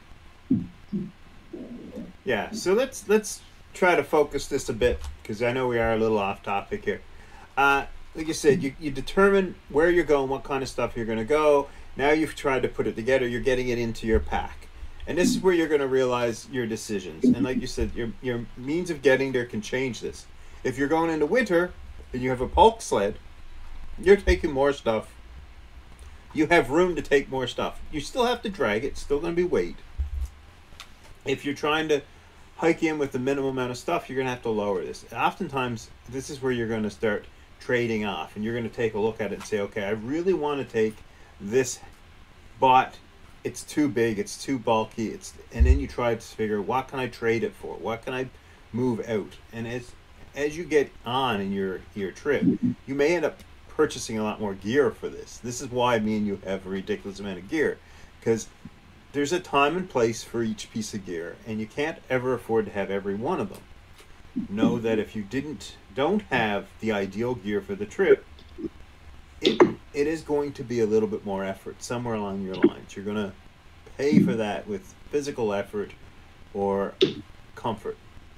yeah. So let's let's try to focus this a bit because I know we are a little off topic here. Uh, like you said, you you determine where you're going, what kind of stuff you're going to go. Now you've tried to put it together, you're getting it into your pack. And this is where you're going to realize your decisions. And like you said, your your means of getting there can change this. If you're going into winter and you have a bulk sled, you're taking more stuff. You have room to take more stuff. You still have to drag it, it's still going to be weight. If you're trying to hike in with the minimum amount of stuff, you're going to have to lower this. Oftentimes, this is where you're going to start trading off. And you're going to take a look at it and say, okay, I really want to take this, but it's too big, it's too bulky, it's and then you try to figure what can I trade it for, what can I move out. And as as you get on in your your trip, you may end up purchasing a lot more gear for this. This is why me and you have a ridiculous amount of gear, because there's a time and place for each piece of gear, and you can't ever afford to have every one of them. Know that if you didn't don't have the ideal gear for the trip, It, it is going to be a little bit more effort somewhere along your lines. You're going to pay for that with physical effort or comfort.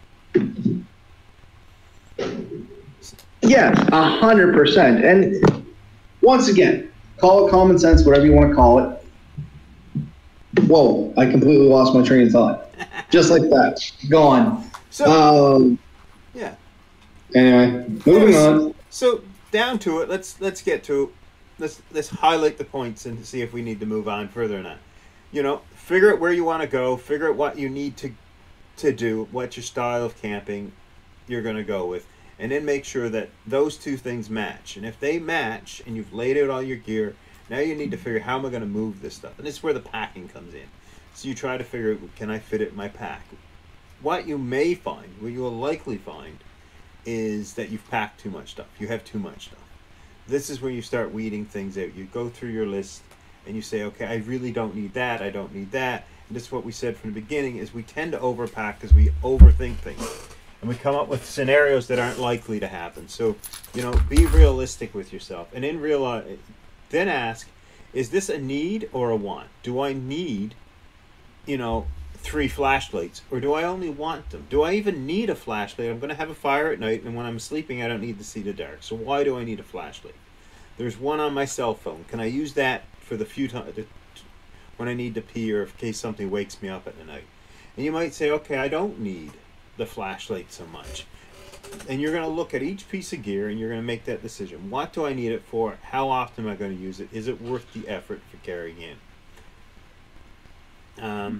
Yeah, a hundred percent. And once again, call it common sense, whatever you want to call it. Whoa, I completely lost my train of thought. Just like that. Gone. So, um, yeah. Anyway, moving on. So, down to it, let's let's get to let's let's highlight the points and see if we need to move on further or not. You know, figure out where you want to go, figure out what you need to to do, what your style of camping you're going to go with, and then make sure that those two things match. And if they match and you've laid out all your gear, now you need to figure how am I going to move this stuff. And this is where the packing comes in. So you try to figure out, can I fit it in my pack? What you may find, what you will likely find, is that you've packed too much stuff. You have too much stuff. This is where you start weeding things out. You go through your list and you say, okay, I really don't need that. I don't need that. And this is what we said from the beginning, is we tend to overpack because we overthink things. And we come up with scenarios that aren't likely to happen. So, you know, be realistic with yourself. And in real, then ask, is this a need or a want? Do I need, you know, three flashlights, or do I only want them? Do I even need a flashlight? I'm going to have a fire at night, and when I'm sleeping, I don't need to see the dark. So why do I need a flashlight? There's one on my cell phone. Can I use that for the few times when I need to pee, or in case something wakes me up at the night? And you might say, okay, I don't need the flashlight so much. And you're going to look at each piece of gear, and you're going to make that decision. What do I need it for? How often am I going to use it? Is it worth the effort for carrying in? Um...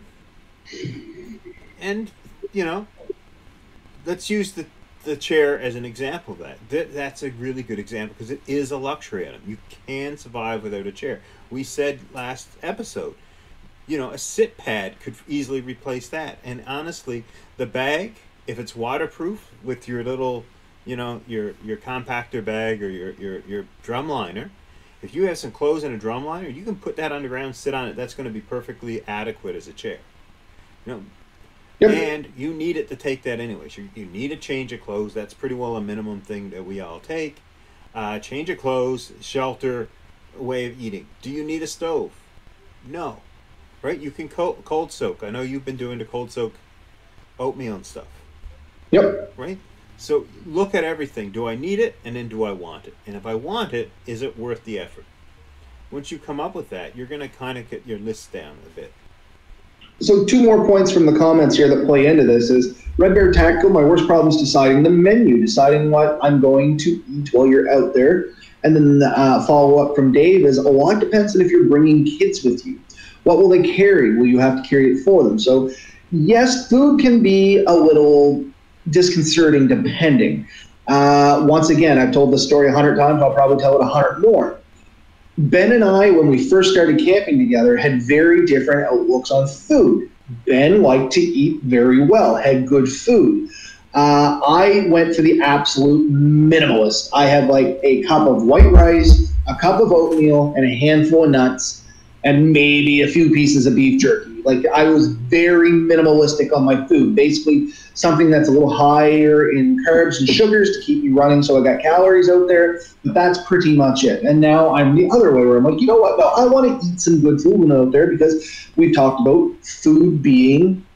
And, you know, let's use the, the chair as an example of that. that. That's a really good example because it is a luxury item. You can survive without a chair. We said last episode, you know, a sit pad could easily replace that. And honestly, the bag, if it's waterproof with your little, you know, your, your compactor bag or your, your, your drum liner, if you have some clothes in a drum liner, you can put that on the ground, sit on it. That's going to be perfectly adequate as a chair. You know, yep. And you need it to take that anyways. You, you need a change of clothes. That's pretty well a minimum thing that we all take. Uh, change of clothes, shelter, way of eating. Do you need a stove? No. Right? You can cold, cold soak. I know you've been doing the cold soak oatmeal and stuff. Yep. Right? So look at everything. Do I need it? And then do I want it? And if I want it, is it worth the effort? Once you come up with that, you're going to kind of get your list down a bit. So two more points from the comments here that play into this is Red Bear Tactical, my worst problem is deciding the menu, deciding what I'm going to eat while you're out there. And then the uh, follow-up from Dave is, a lot depends on if you're bringing kids with you. What will they carry? Will you have to carry it for them? So yes, food can be a little disconcerting depending. Uh, once again, I've told this story a hundred times. I'll probably tell it a hundred more. Ben and I, when we first started camping together, had very different outlooks on food. Ben liked to eat very well, had good food. Uh, I went for the absolute minimalist. I had like a cup of white rice, a cup of oatmeal, and a handful of nuts, and maybe a few pieces of beef jerky. Like, I was very minimalistic on my food. Basically, something that's a little higher in carbs and sugars to keep me running, so I got calories out there. But that's pretty much it. And now I'm the other way, where I'm like, you know what? No, I want to eat some good food when I'm out there, because we've talked about food being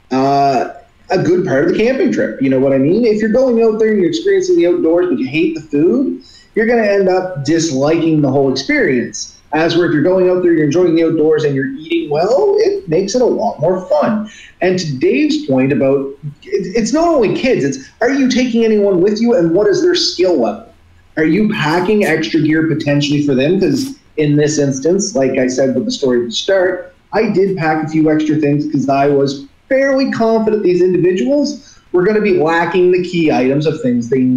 uh, a good part of the camping trip. You know what I mean? If you're going out there and you're experiencing the outdoors, but you hate the food, you're going to end up disliking the whole experience. As where if you're going out there, you're enjoying the outdoors, and you're eating well, it makes it a lot more fun. And to Dave's point about, it's not only kids, it's, are you taking anyone with you, and what is their skill level? Are you packing extra gear potentially for them? Because in this instance, like I said with the story at the start, I did pack a few extra things because I was fairly confident these individuals were going to be lacking the key items of things they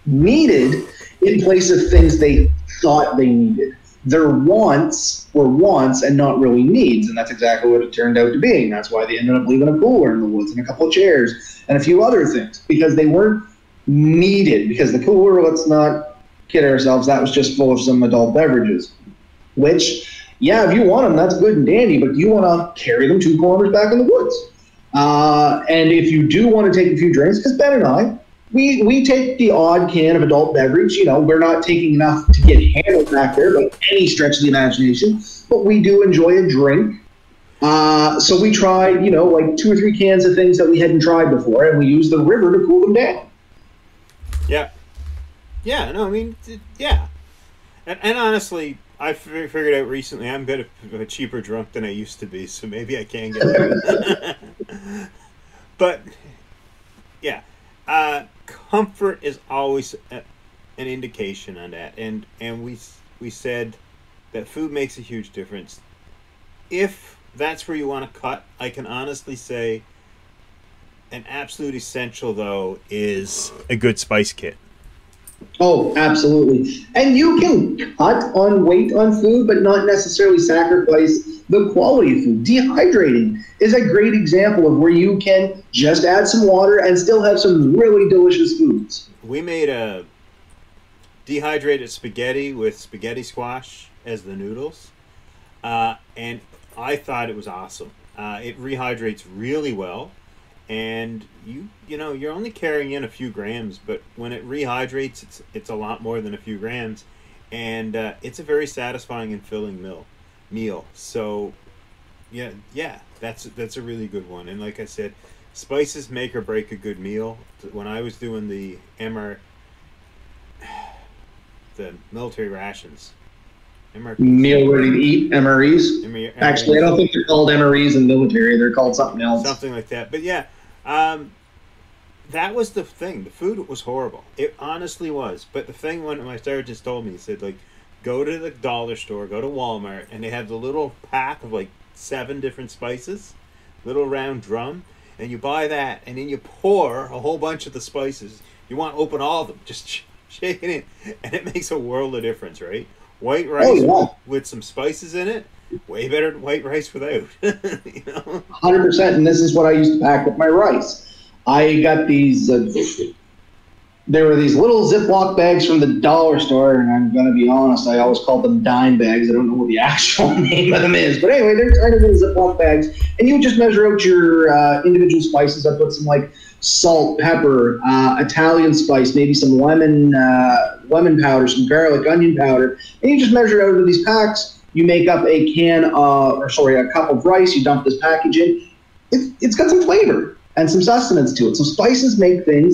needed in place of things they thought they needed. Their wants were wants and not really needs, and that's exactly what it turned out to be. That's why they ended up leaving a cooler in the woods and a couple of chairs and a few other things, because they weren't needed. Because the cooler, let's not kid ourselves, that was just full of some adult beverages, which, yeah, if you want them, that's good and dandy, but you want to carry them two kilometers back in the woods. Uh, and if you do want to take a few drinks, because Ben and I, We we take the odd can of adult beverage. You know, we're not taking enough to get handled back there by any stretch of the imagination, but we do enjoy a drink. Uh, so we tried, you know, like two or three cans of things that we hadn't tried before, and we used the river to cool them down. Yeah. Yeah, no, I mean, yeah. And, and honestly, I figured out recently I'm a bit of a cheaper drunk than I used to be, so maybe I can get it. But, yeah. Uh, comfort is always a, an indication on that, and and we we said that food makes a huge difference. If that's where you want to cut, I can honestly say an absolute essential though is a good spice kit. Oh, absolutely. And you can cut on weight on food, but not necessarily sacrifice the quality of food. Dehydrating is a great example of where you can just add some water and still have some really delicious foods. We made a dehydrated spaghetti with spaghetti squash as the noodles, uh, and I thought it was awesome. Uh, it rehydrates really well. And you you know, you're only carrying in a few grams, but when it rehydrates, it's it's a lot more than a few grams, and uh, it's a very satisfying and filling meal. Meal. So, yeah, yeah, that's that's a really good one. And like I said, spices make or break a good meal. When I was doing the M R, the military rations. M R Ps. Meal ready to eat, M R Es. M R Es. Actually, I don't think they're called M R Es in the military. They're called something else. Something like that. But yeah, um, that was the thing. The food was horrible. It honestly was. But the thing, when my sergeant told me, he said, like, go to the dollar store, go to Walmart, and they have the little pack of like seven different spices, little round drum, and you buy that, and then you pour a whole bunch of the spices. You want to open all of them, just sh- shake it in, and it makes a world of difference, right? White rice oh, yeah. with, with some spices in it, way better than white rice without. You know, one hundred percent. And this is what I used to pack with my rice. I got these. Uh, there were these little Ziploc bags from the dollar store, and I'm going to be honest, I always called them dime bags. I don't know what the actual name of them is, but anyway, they're kind of little Ziploc bags, and you just measure out your uh, individual spices. I put some like salt, pepper, uh, Italian spice, maybe some lemon, uh, lemon powder, some garlic, onion powder, and you just measure it out into these packs. You make up a can, uh, or sorry, a cup of rice. You dump this package in. It's, it's got some flavor and some sustenance to it. So spices make things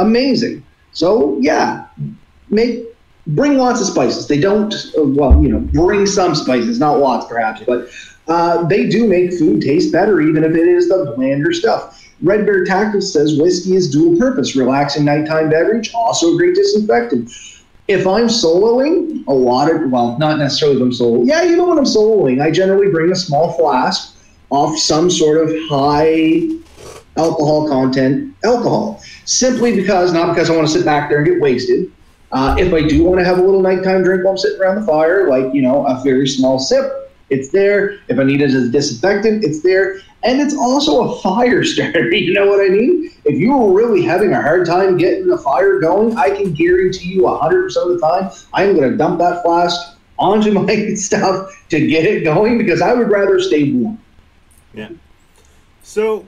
amazing. So yeah, make bring lots of spices. They don't, well, you know, bring some spices, not lots perhaps, but uh, they do make food taste better, even if it is the blander stuff. Red Bear Tactics says whiskey is dual purpose, relaxing nighttime beverage, also a great disinfectant. If I'm soloing, a lot of, well, not necessarily if I'm soloing. Yeah, even when I'm soloing, I generally bring a small flask of some sort of high alcohol content alcohol. Simply because, not because I want to sit back there and get wasted. Uh, if I do want to have a little nighttime drink while I'm sitting around the fire, like, you know, a very small sip, it's there. If I need it as a disinfectant, it's there. And it's also a fire starter, you know what I mean? If you were really having a hard time getting the fire going, I can guarantee you one hundred percent of the time, I'm going to dump that flask onto my stuff to get it going, because I would rather stay warm. Yeah. So,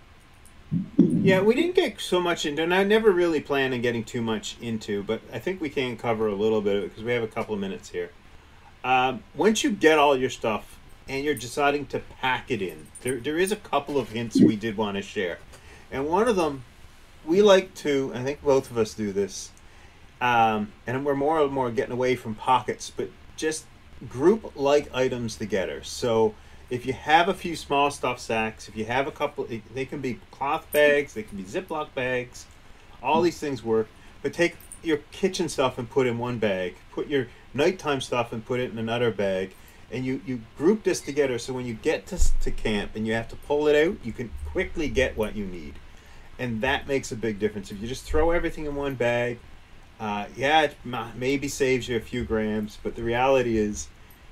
yeah, we didn't get so much into, and I never really planned on getting too much into, but I think we can cover a little bit of it because we have a couple of minutes here. Um, once you get all your stuff, and you're deciding to pack it in, there there is a couple of hints we did want to share. And one of them, we like to, I think both of us do this, um, and we're more and more getting away from pockets, but just group like items together. So if you have a few small stuff sacks, if you have a couple, they can be cloth bags, they can be Ziploc bags, all these things work, but take your kitchen stuff and put in one bag, put your nighttime stuff and put it in another bag, and you, you group this together so when you get to, to camp and you have to pull it out, you can quickly get what you need. And that makes a big difference. If you just throw everything in one bag, uh, yeah, it maybe saves you a few grams, but the reality is,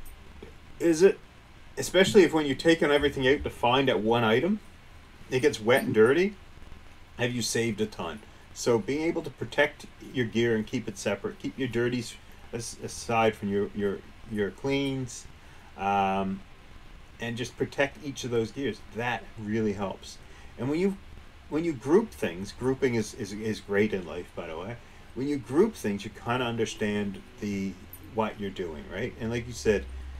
is it, especially if when you're taking everything out to find that one item, it gets wet and dirty, have you saved a ton. So being able to protect your gear and keep it separate, keep your dirties aside from your, your, your cleans, um, and just protect each of those gears. That really helps. And when you when you group things, grouping is, is, is great in life, by the way. When you group things, you kind of understand the what you're doing, right? And like you said,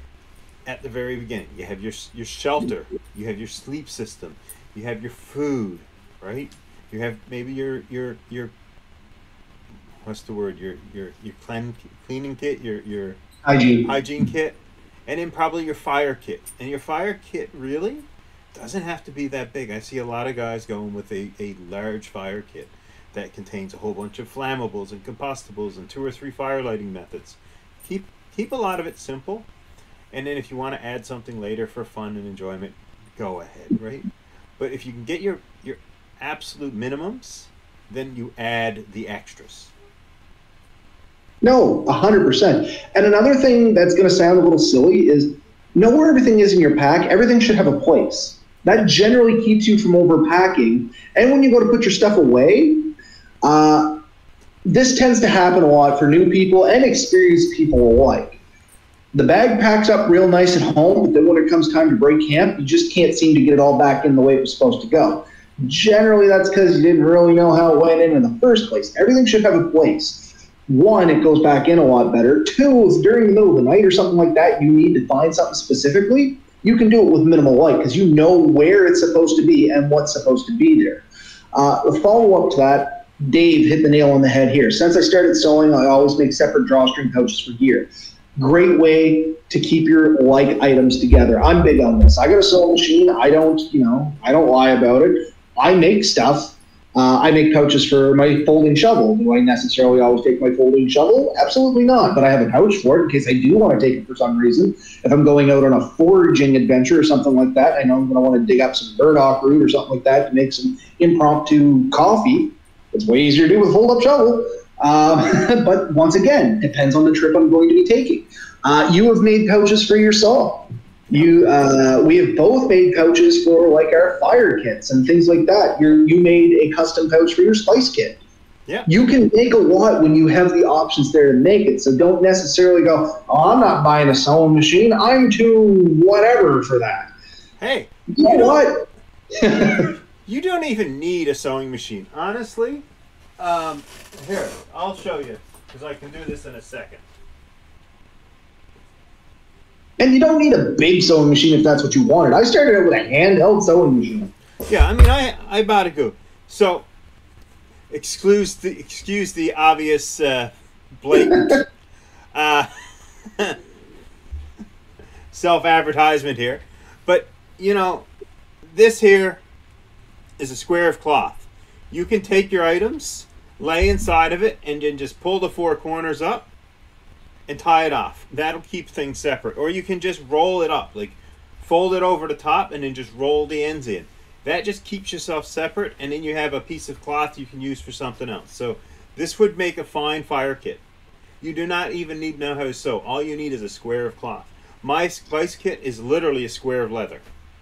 at the very beginning, you have your your shelter, you have your sleep system, you have your food, right? You have maybe your your your what's the word? Your your your clean, cleaning kit, your your hygiene hygiene kit, and then probably your fire kit. And your fire kit really doesn't have to be that big. I see a lot of guys going with a, a large fire kit that contains a whole bunch of flammables and combustibles and two or three fire lighting methods. Keep keep a lot of it simple, and then if you want to add something later for fun and enjoyment, go ahead, right? But if you can get your your absolute minimums, then you add the extras. No, one hundred percent. And another thing that's going to sound a little silly is know where everything is in your pack. Everything should have a place. That generally keeps you from overpacking. And when you go to put your stuff away, uh, this tends to happen a lot for new people and experienced people alike. The bag packs up real nice at home, but then when it comes time to break camp, you just can't seem to get it all back in the way it was supposed to go. Generally, that's because you didn't really know how it went in in the first place. Everything should have a place. One, it goes back in a lot better. Two, if during the middle of the night or something like that, you need to find something specifically, you can do it with minimal light because you know where it's supposed to be and what's supposed to be there. Uh, the follow-up to that, Dave hit the nail on the head here. Since I started sewing, I always make separate drawstring pouches for gear. Great way to keep your like items together. I'm big on this. I got a sewing machine. I don't, you know, I don't lie about it. I make stuff. Uh, I make pouches for my folding shovel. Do I necessarily always take my folding shovel? Absolutely not. But I have a pouch for it in case I do want to take it for some reason. If I'm going out on a foraging adventure or something like that, I know I'm going to want to dig up some burdock root or something like that to make some impromptu coffee. It's way easier to do with a fold-up shovel. Uh, but once again, depends on the trip I'm going to be taking. Uh, you have made pouches for your saw. You, uh, we have both made pouches for like our fire kits and things like that. You you made a custom pouch for your spice kit. Yeah. You can make a lot when you have the options there to make it. So don't necessarily go, oh, I'm not buying a sewing machine. I'm too whatever for that. Hey, you know what? You don't even need a sewing machine. Honestly, um, here, I'll show you because I can do this in a second. And you don't need a big sewing machine if that's what you wanted. I started out with a handheld sewing machine. Yeah, I mean, I I bought a go. So excuse the excuse the obvious uh, blatant uh, self-advertisement here, but you know, this here is a square of cloth. You can take your items, lay inside of it, and then just pull the four corners up and tie it off. That'll keep things separate. Or you can just roll it up, like fold it over the top and then just roll the ends in. That just keeps yourself separate, and then you have a piece of cloth you can use for something else. So this would make a fine fire kit. You do not even need to know how to sew. All you need is a square of cloth. My spice kit is literally a square of leather.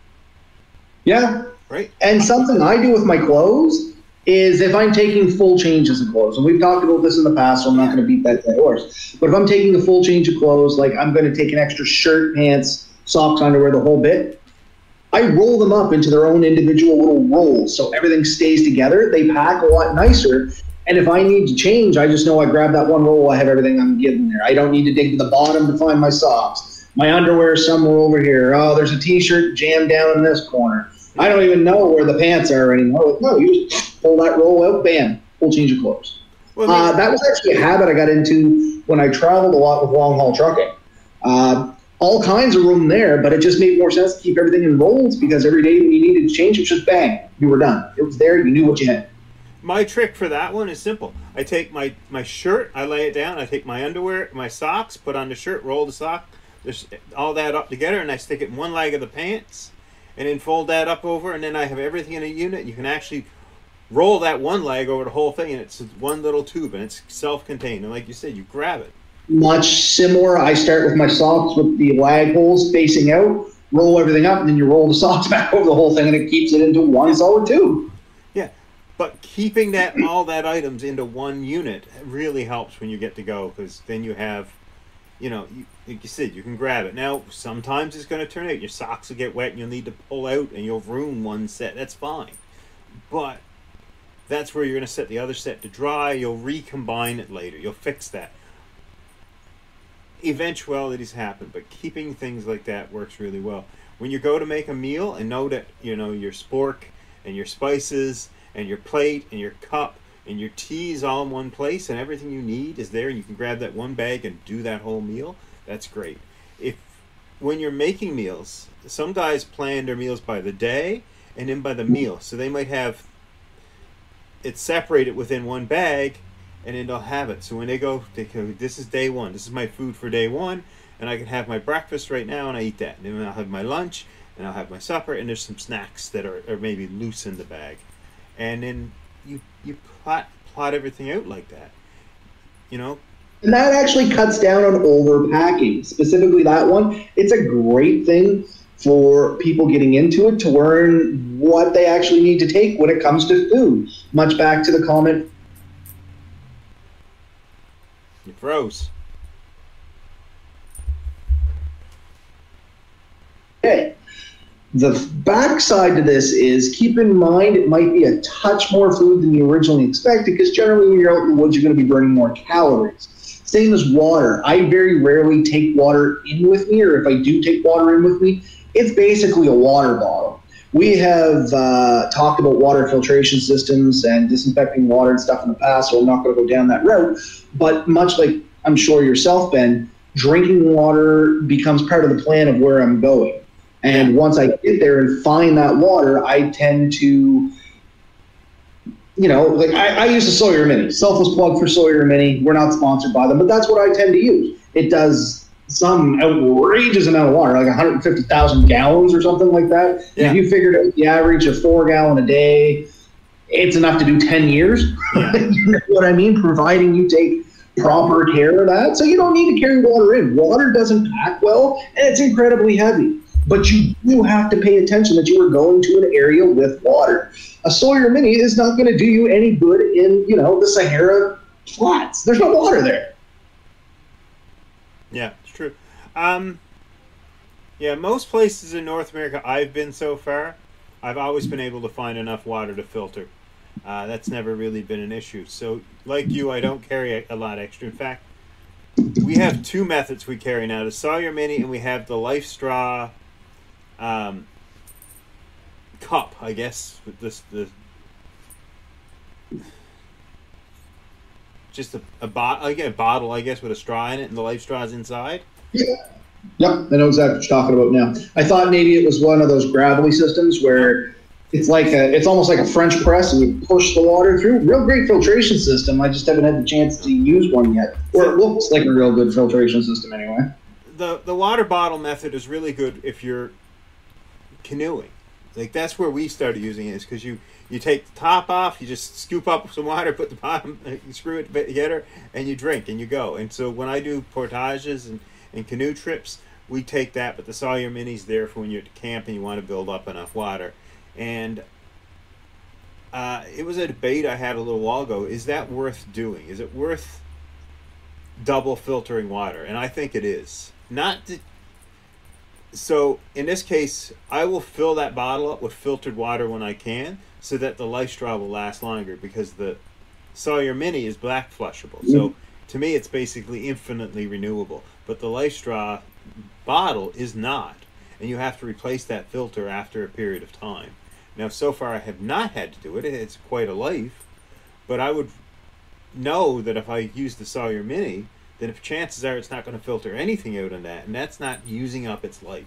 Yeah. Right. And something I do with my clothes is if I'm taking full changes of clothes, and we've talked about this in the past, so I'm not going to beat that dead horse. But if I'm taking a full change of clothes, like I'm going to take an extra shirt, pants, socks, underwear, the whole bit, I roll them up into their own individual little rolls so everything stays together. They pack a lot nicer. And if I need to change, I just know I grab that one roll, I have everything I'm getting there. I don't need to dig to the bottom to find my socks. My underwear is somewhere over here. Oh, there's a t-shirt jammed down in this corner. I don't even know where the pants are anymore. No, you just pull that roll out, bam, full change of clothes. Well, uh, that was actually a habit I got into when I traveled a lot with long-haul trucking. Uh, all kinds of room there, but it just made more sense to keep everything in rolls because every day when you needed to change, it was just bang, you were done. It was there, you knew what you had. My trick for that one is simple. I take my, my shirt, I lay it down, I take my underwear, my socks, put on the shirt, roll the sock, just all that up together, and I stick it in one leg of the pants, and then fold that up over, and then I have everything in a unit. You can actually roll that one leg over the whole thing, and it's one little tube, and it's self-contained. And like you said, you grab it. Much similar. I start with my socks with the lag holes facing out, roll everything up, and then you roll the socks back over the whole thing, and it keeps it into one solid tube. Yeah, but keeping that all that items into one unit really helps when you get to go, because then you have, you know, you, like you said, you can grab it. Now, sometimes it's going to turn out. Your socks will get wet, and you'll need to pull out, and you'll ruin one set. That's fine. But that's where you're going to set the other set to dry. You'll recombine it later. You'll fix that. Eventualities happen, but keeping things like that works really well. When you go to make a meal and know that, you know, your spork and your spices and your plate and your cup and your tea is all in one place and everything you need is there and you can grab that one bag and do that whole meal, that's great. If when you're making meals, some guys plan their meals by the day and then by the meal. So they might have it separated within one bag and then they'll have it. So when they go, they go, this is day one. This is my food for day one, and I can have my breakfast right now, and I eat that. And then I'll have my lunch, and I'll have my supper, and there's some snacks that are, are maybe loose in the bag. And then you you plot plot everything out like that, you know. And that actually cuts down on overpacking. Specifically that one, it's a great thing for people getting into it to learn what they actually need to take when it comes to food. Much back to the comment. You froze. Okay. The backside to this is keep in mind it might be a touch more food than you originally expected because generally when you're out in the woods, you're going to be burning more calories. Same as water. I very rarely take water in with me, or if I do take water in with me, it's basically a water bottle. We have uh, talked about water filtration systems and disinfecting water and stuff in the past, so I'm not going to go down that route. But much like I'm sure yourself, Ben, drinking water becomes part of the plan of where I'm going. And once I get there and find that water, I tend to, you know, like I, I use the Sawyer Mini. Selfless plug for Sawyer Mini. We're not sponsored by them, but that's what I tend to use. It does some outrageous amount of water, like one hundred fifty thousand gallons or something like that. Yeah. If you figured out the average of four gallon a day, it's enough to do ten years. Yeah. You know what I mean? Providing you take proper care of that. So you don't need to carry water in. Water doesn't pack well, and it's incredibly heavy. But you do have to pay attention that you are going to an area with water. A Sawyer Mini is not going to do you any good in, you know, the Sahara flats. There's no water there. Yeah, it's true. Um, yeah, most places in North America I've been so far, I've always been able to find enough water to filter. Uh, that's never really been an issue. So, like you, I don't carry a, a lot extra. In fact, we have two methods we carry now: the Sawyer Mini, and we have the Life Straw um, cup. I guess with this the just a, a bottle, I get a bottle, I guess, with a straw in it, and the life straw is inside. Yeah. Yep, I know exactly what you're talking about now. I thought maybe it was one of those gravelly systems where it's like a, it's almost like a French press, and you push the water through. Real great filtration system. I just haven't had the chance to use one yet, or it looks like a real good filtration system anyway. The the water bottle method is really good if you're canoeing. Like that's where we started using it, is because you you take the top off, you just scoop up some water, put the bottom, you screw it together, and you drink and you go. And so when I do portages and and canoe trips, we take that, but the Sawyer Mini's there for when you're at camp and you want to build up enough water. And uh, it was a debate I had a little while ago. Is that worth doing? Is it worth double filtering water? And I think it is. Not to, so in this case, I will fill that bottle up with filtered water when I can, so that the life straw will last longer, because the Sawyer Mini is black flushable. So to me, it's basically infinitely renewable. But the life straw bottle is not, and you have to replace that filter after a period of time. Now, so far I have not had to do it. It's quite a life, but I would know that if I use the Sawyer Mini, then if chances are it's not going to filter anything out on that, and that's not using up its life.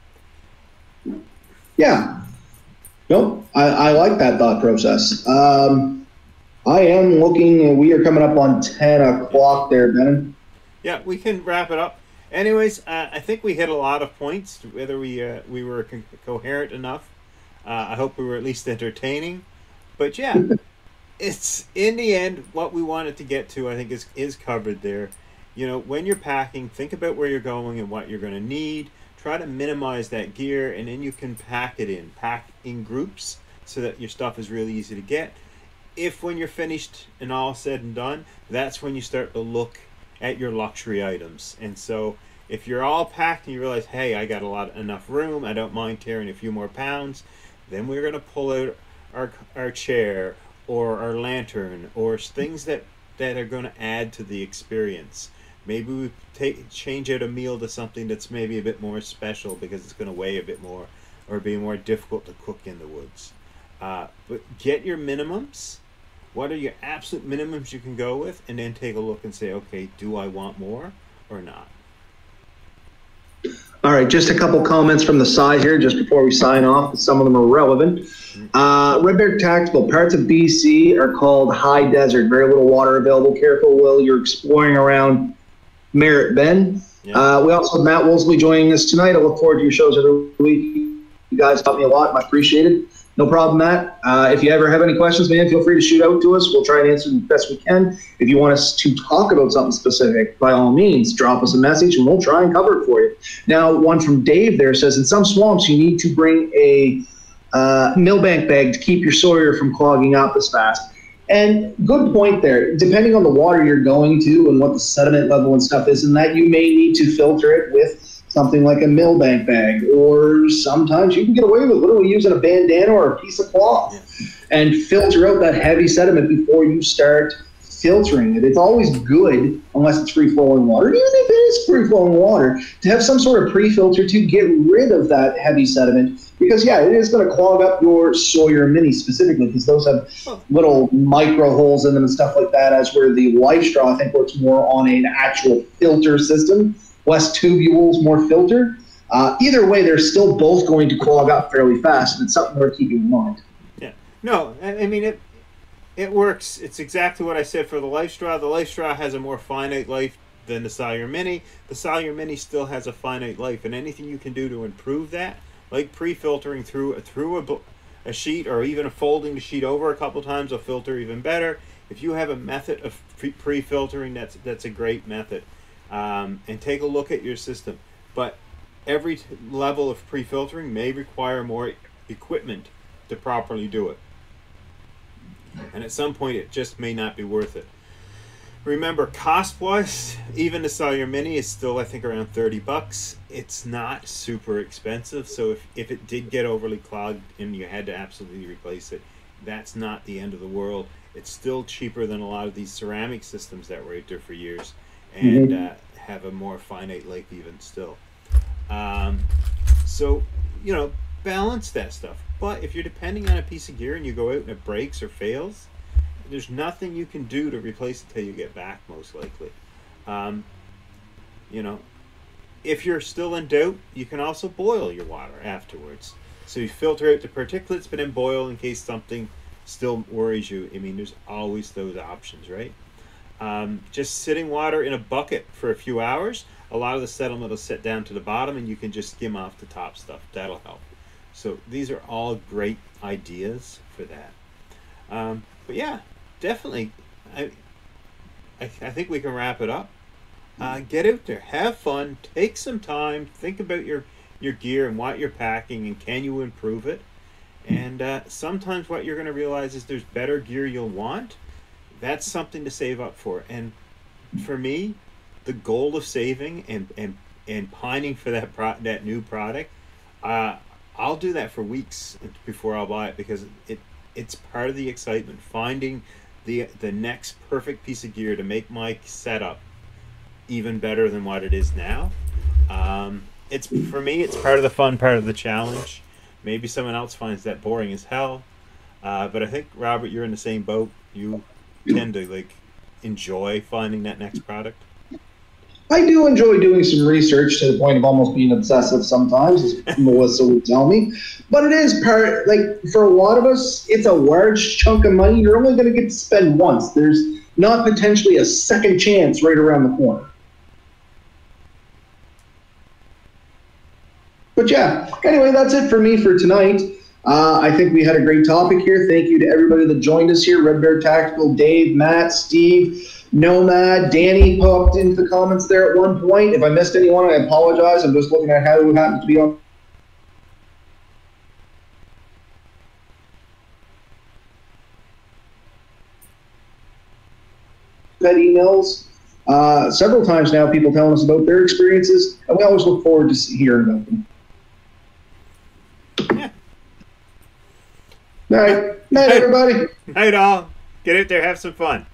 Yeah. Nope. I, I like that thought process. Um, I am looking, we are coming up on ten o'clock there, Ben. Yeah, we can wrap it up. Anyways, uh, I think we hit a lot of points. Whether we uh, we were co- coherent enough, uh, I hope we were at least entertaining. But yeah, it's in the end what we wanted to get to. I think is is covered there. You know, when you're packing, think about where you're going and what you're going to need. Try to minimize that gear, and then you can pack it in. Pack in groups so that your stuff is really easy to get. If when you're finished and all said and done, that's when you start to look at your luxury items. And so if you're all packed and you realize, hey, I got a lot enough room, I don't mind tearing a few more pounds, then we're going to pull out our our chair or our lantern or things that that are going to add to the experience. Maybe we take change out a meal to something that's maybe a bit more special because it's going to weigh a bit more or be more difficult to cook in the woods. Uh, but get your minimums. What are your absolute minimums you can go with, and then take a look and say, okay, do I want more or not? All right, just a couple comments from the side here just before we sign off. Some of them are relevant. Uh, Red Bear Tactical, parts of B C are called high desert, very little water available. Careful, Will, you're exploring around Merritt Bend. Yeah. Uh, we also have Matt Wolseley joining us tonight. I look forward to your shows every week. You guys help me a lot, much appreciated. No problem, Matt. Uh, if you ever have any questions, man, feel free to shoot out to us. We'll try and answer them the best we can. If you want us to talk about something specific, by all means, drop us a message and we'll try and cover it for you. Now, one from Dave there says, in some swamps, you need to bring a uh, millbank bag to keep your Sawyer from clogging up as fast. And good point there. Depending on the water you're going to and what the sediment level and stuff is in that, you may need to filter it with something like a millbank bag, or sometimes you can get away with literally using a bandana or a piece of cloth yeah. and filter out that heavy sediment before you start filtering it. It's always good, unless it's free-flowing water, even if it is free-flowing water, to have some sort of pre-filter to get rid of that heavy sediment, because, yeah, it is going to clog up your Sawyer Mini specifically, because those have little micro holes in them and stuff like that, as where the Life Straw, I think, works more on an actual filter system, less tubules, more filter. Uh, either way, they're still both going to clog up fairly fast, and it's something we're keeping in mind. Yeah. No, I, I mean, it it works. It's exactly what I said for the Life Straw. The Life Straw has a more finite life than the Sawyer Mini. The Sawyer Mini still has a finite life, and anything you can do to improve that, like pre-filtering through, through a, a sheet, or even folding the sheet over a couple times, will filter even better. If you have a method of pre-filtering, that's, that's a great method. Um, and take a look at your system. But every t- level of pre-filtering may require more equipment to properly do it. And at some point, it just may not be worth it. Remember, cost-wise, even the Sawyer Mini is still, I think, around thirty bucks. It's not super expensive, so if, if it did get overly clogged and you had to absolutely replace it, that's not the end of the world. It's still cheaper than a lot of these ceramic systems that were out there for years, and mm-hmm. uh, have a more finite life even still. Um, so, you know, balance that stuff. But if you're depending on a piece of gear and you go out and it breaks or fails, there's nothing you can do to replace it till you get back, most likely. Um, you know, if you're still in doubt, you can also boil your water afterwards. So you filter out the particulates, but then boil in case something still worries you. I mean, there's always those options, right? Um, just sitting water in a bucket for a few hours, a lot of the sediment will sit down to the bottom and you can just skim off the top stuff. That'll help. So these are all great ideas for that. Um, but yeah, definitely. I, I, I think we can wrap it up. Uh, get out there, have fun, take some time, think about your, your gear and what you're packing and can you improve it. And uh, sometimes what you're going to realize is there's better gear you'll want. That's something to save up for. And for me, the goal of saving and and, and pining for that pro that new product, uh, I'll do that for weeks before I'll buy it, because it it's part of the excitement, finding the the next perfect piece of gear to make my setup even better than what it is now. Um, it's for me, it's part of the fun, part of the challenge. Maybe someone else finds that boring as hell, uh, but I think, Robert, you're in the same boat. You tend to like enjoy finding that next product. I do enjoy doing some research to the point of almost being obsessive sometimes, as Melissa would tell me. But it is part, like, for a lot of us, it's a large chunk of money you're only going to get to spend once. There's not potentially a second chance right around the corner. But yeah, anyway, that's it for me for tonight. Uh, I think we had a great topic here. Thank you to everybody that joined us here. Red Bear Tactical, Dave, Matt, Steve, Nomad, Danny popped into the comments there at one point. If I missed anyone, I apologize. I'm just looking at how who happens to be on that emails. Uh, several times now, people telling us about their experiences, and we always look forward to hearing about them. Yeah. Night. Night, everybody. Night all. Get out there, have some fun.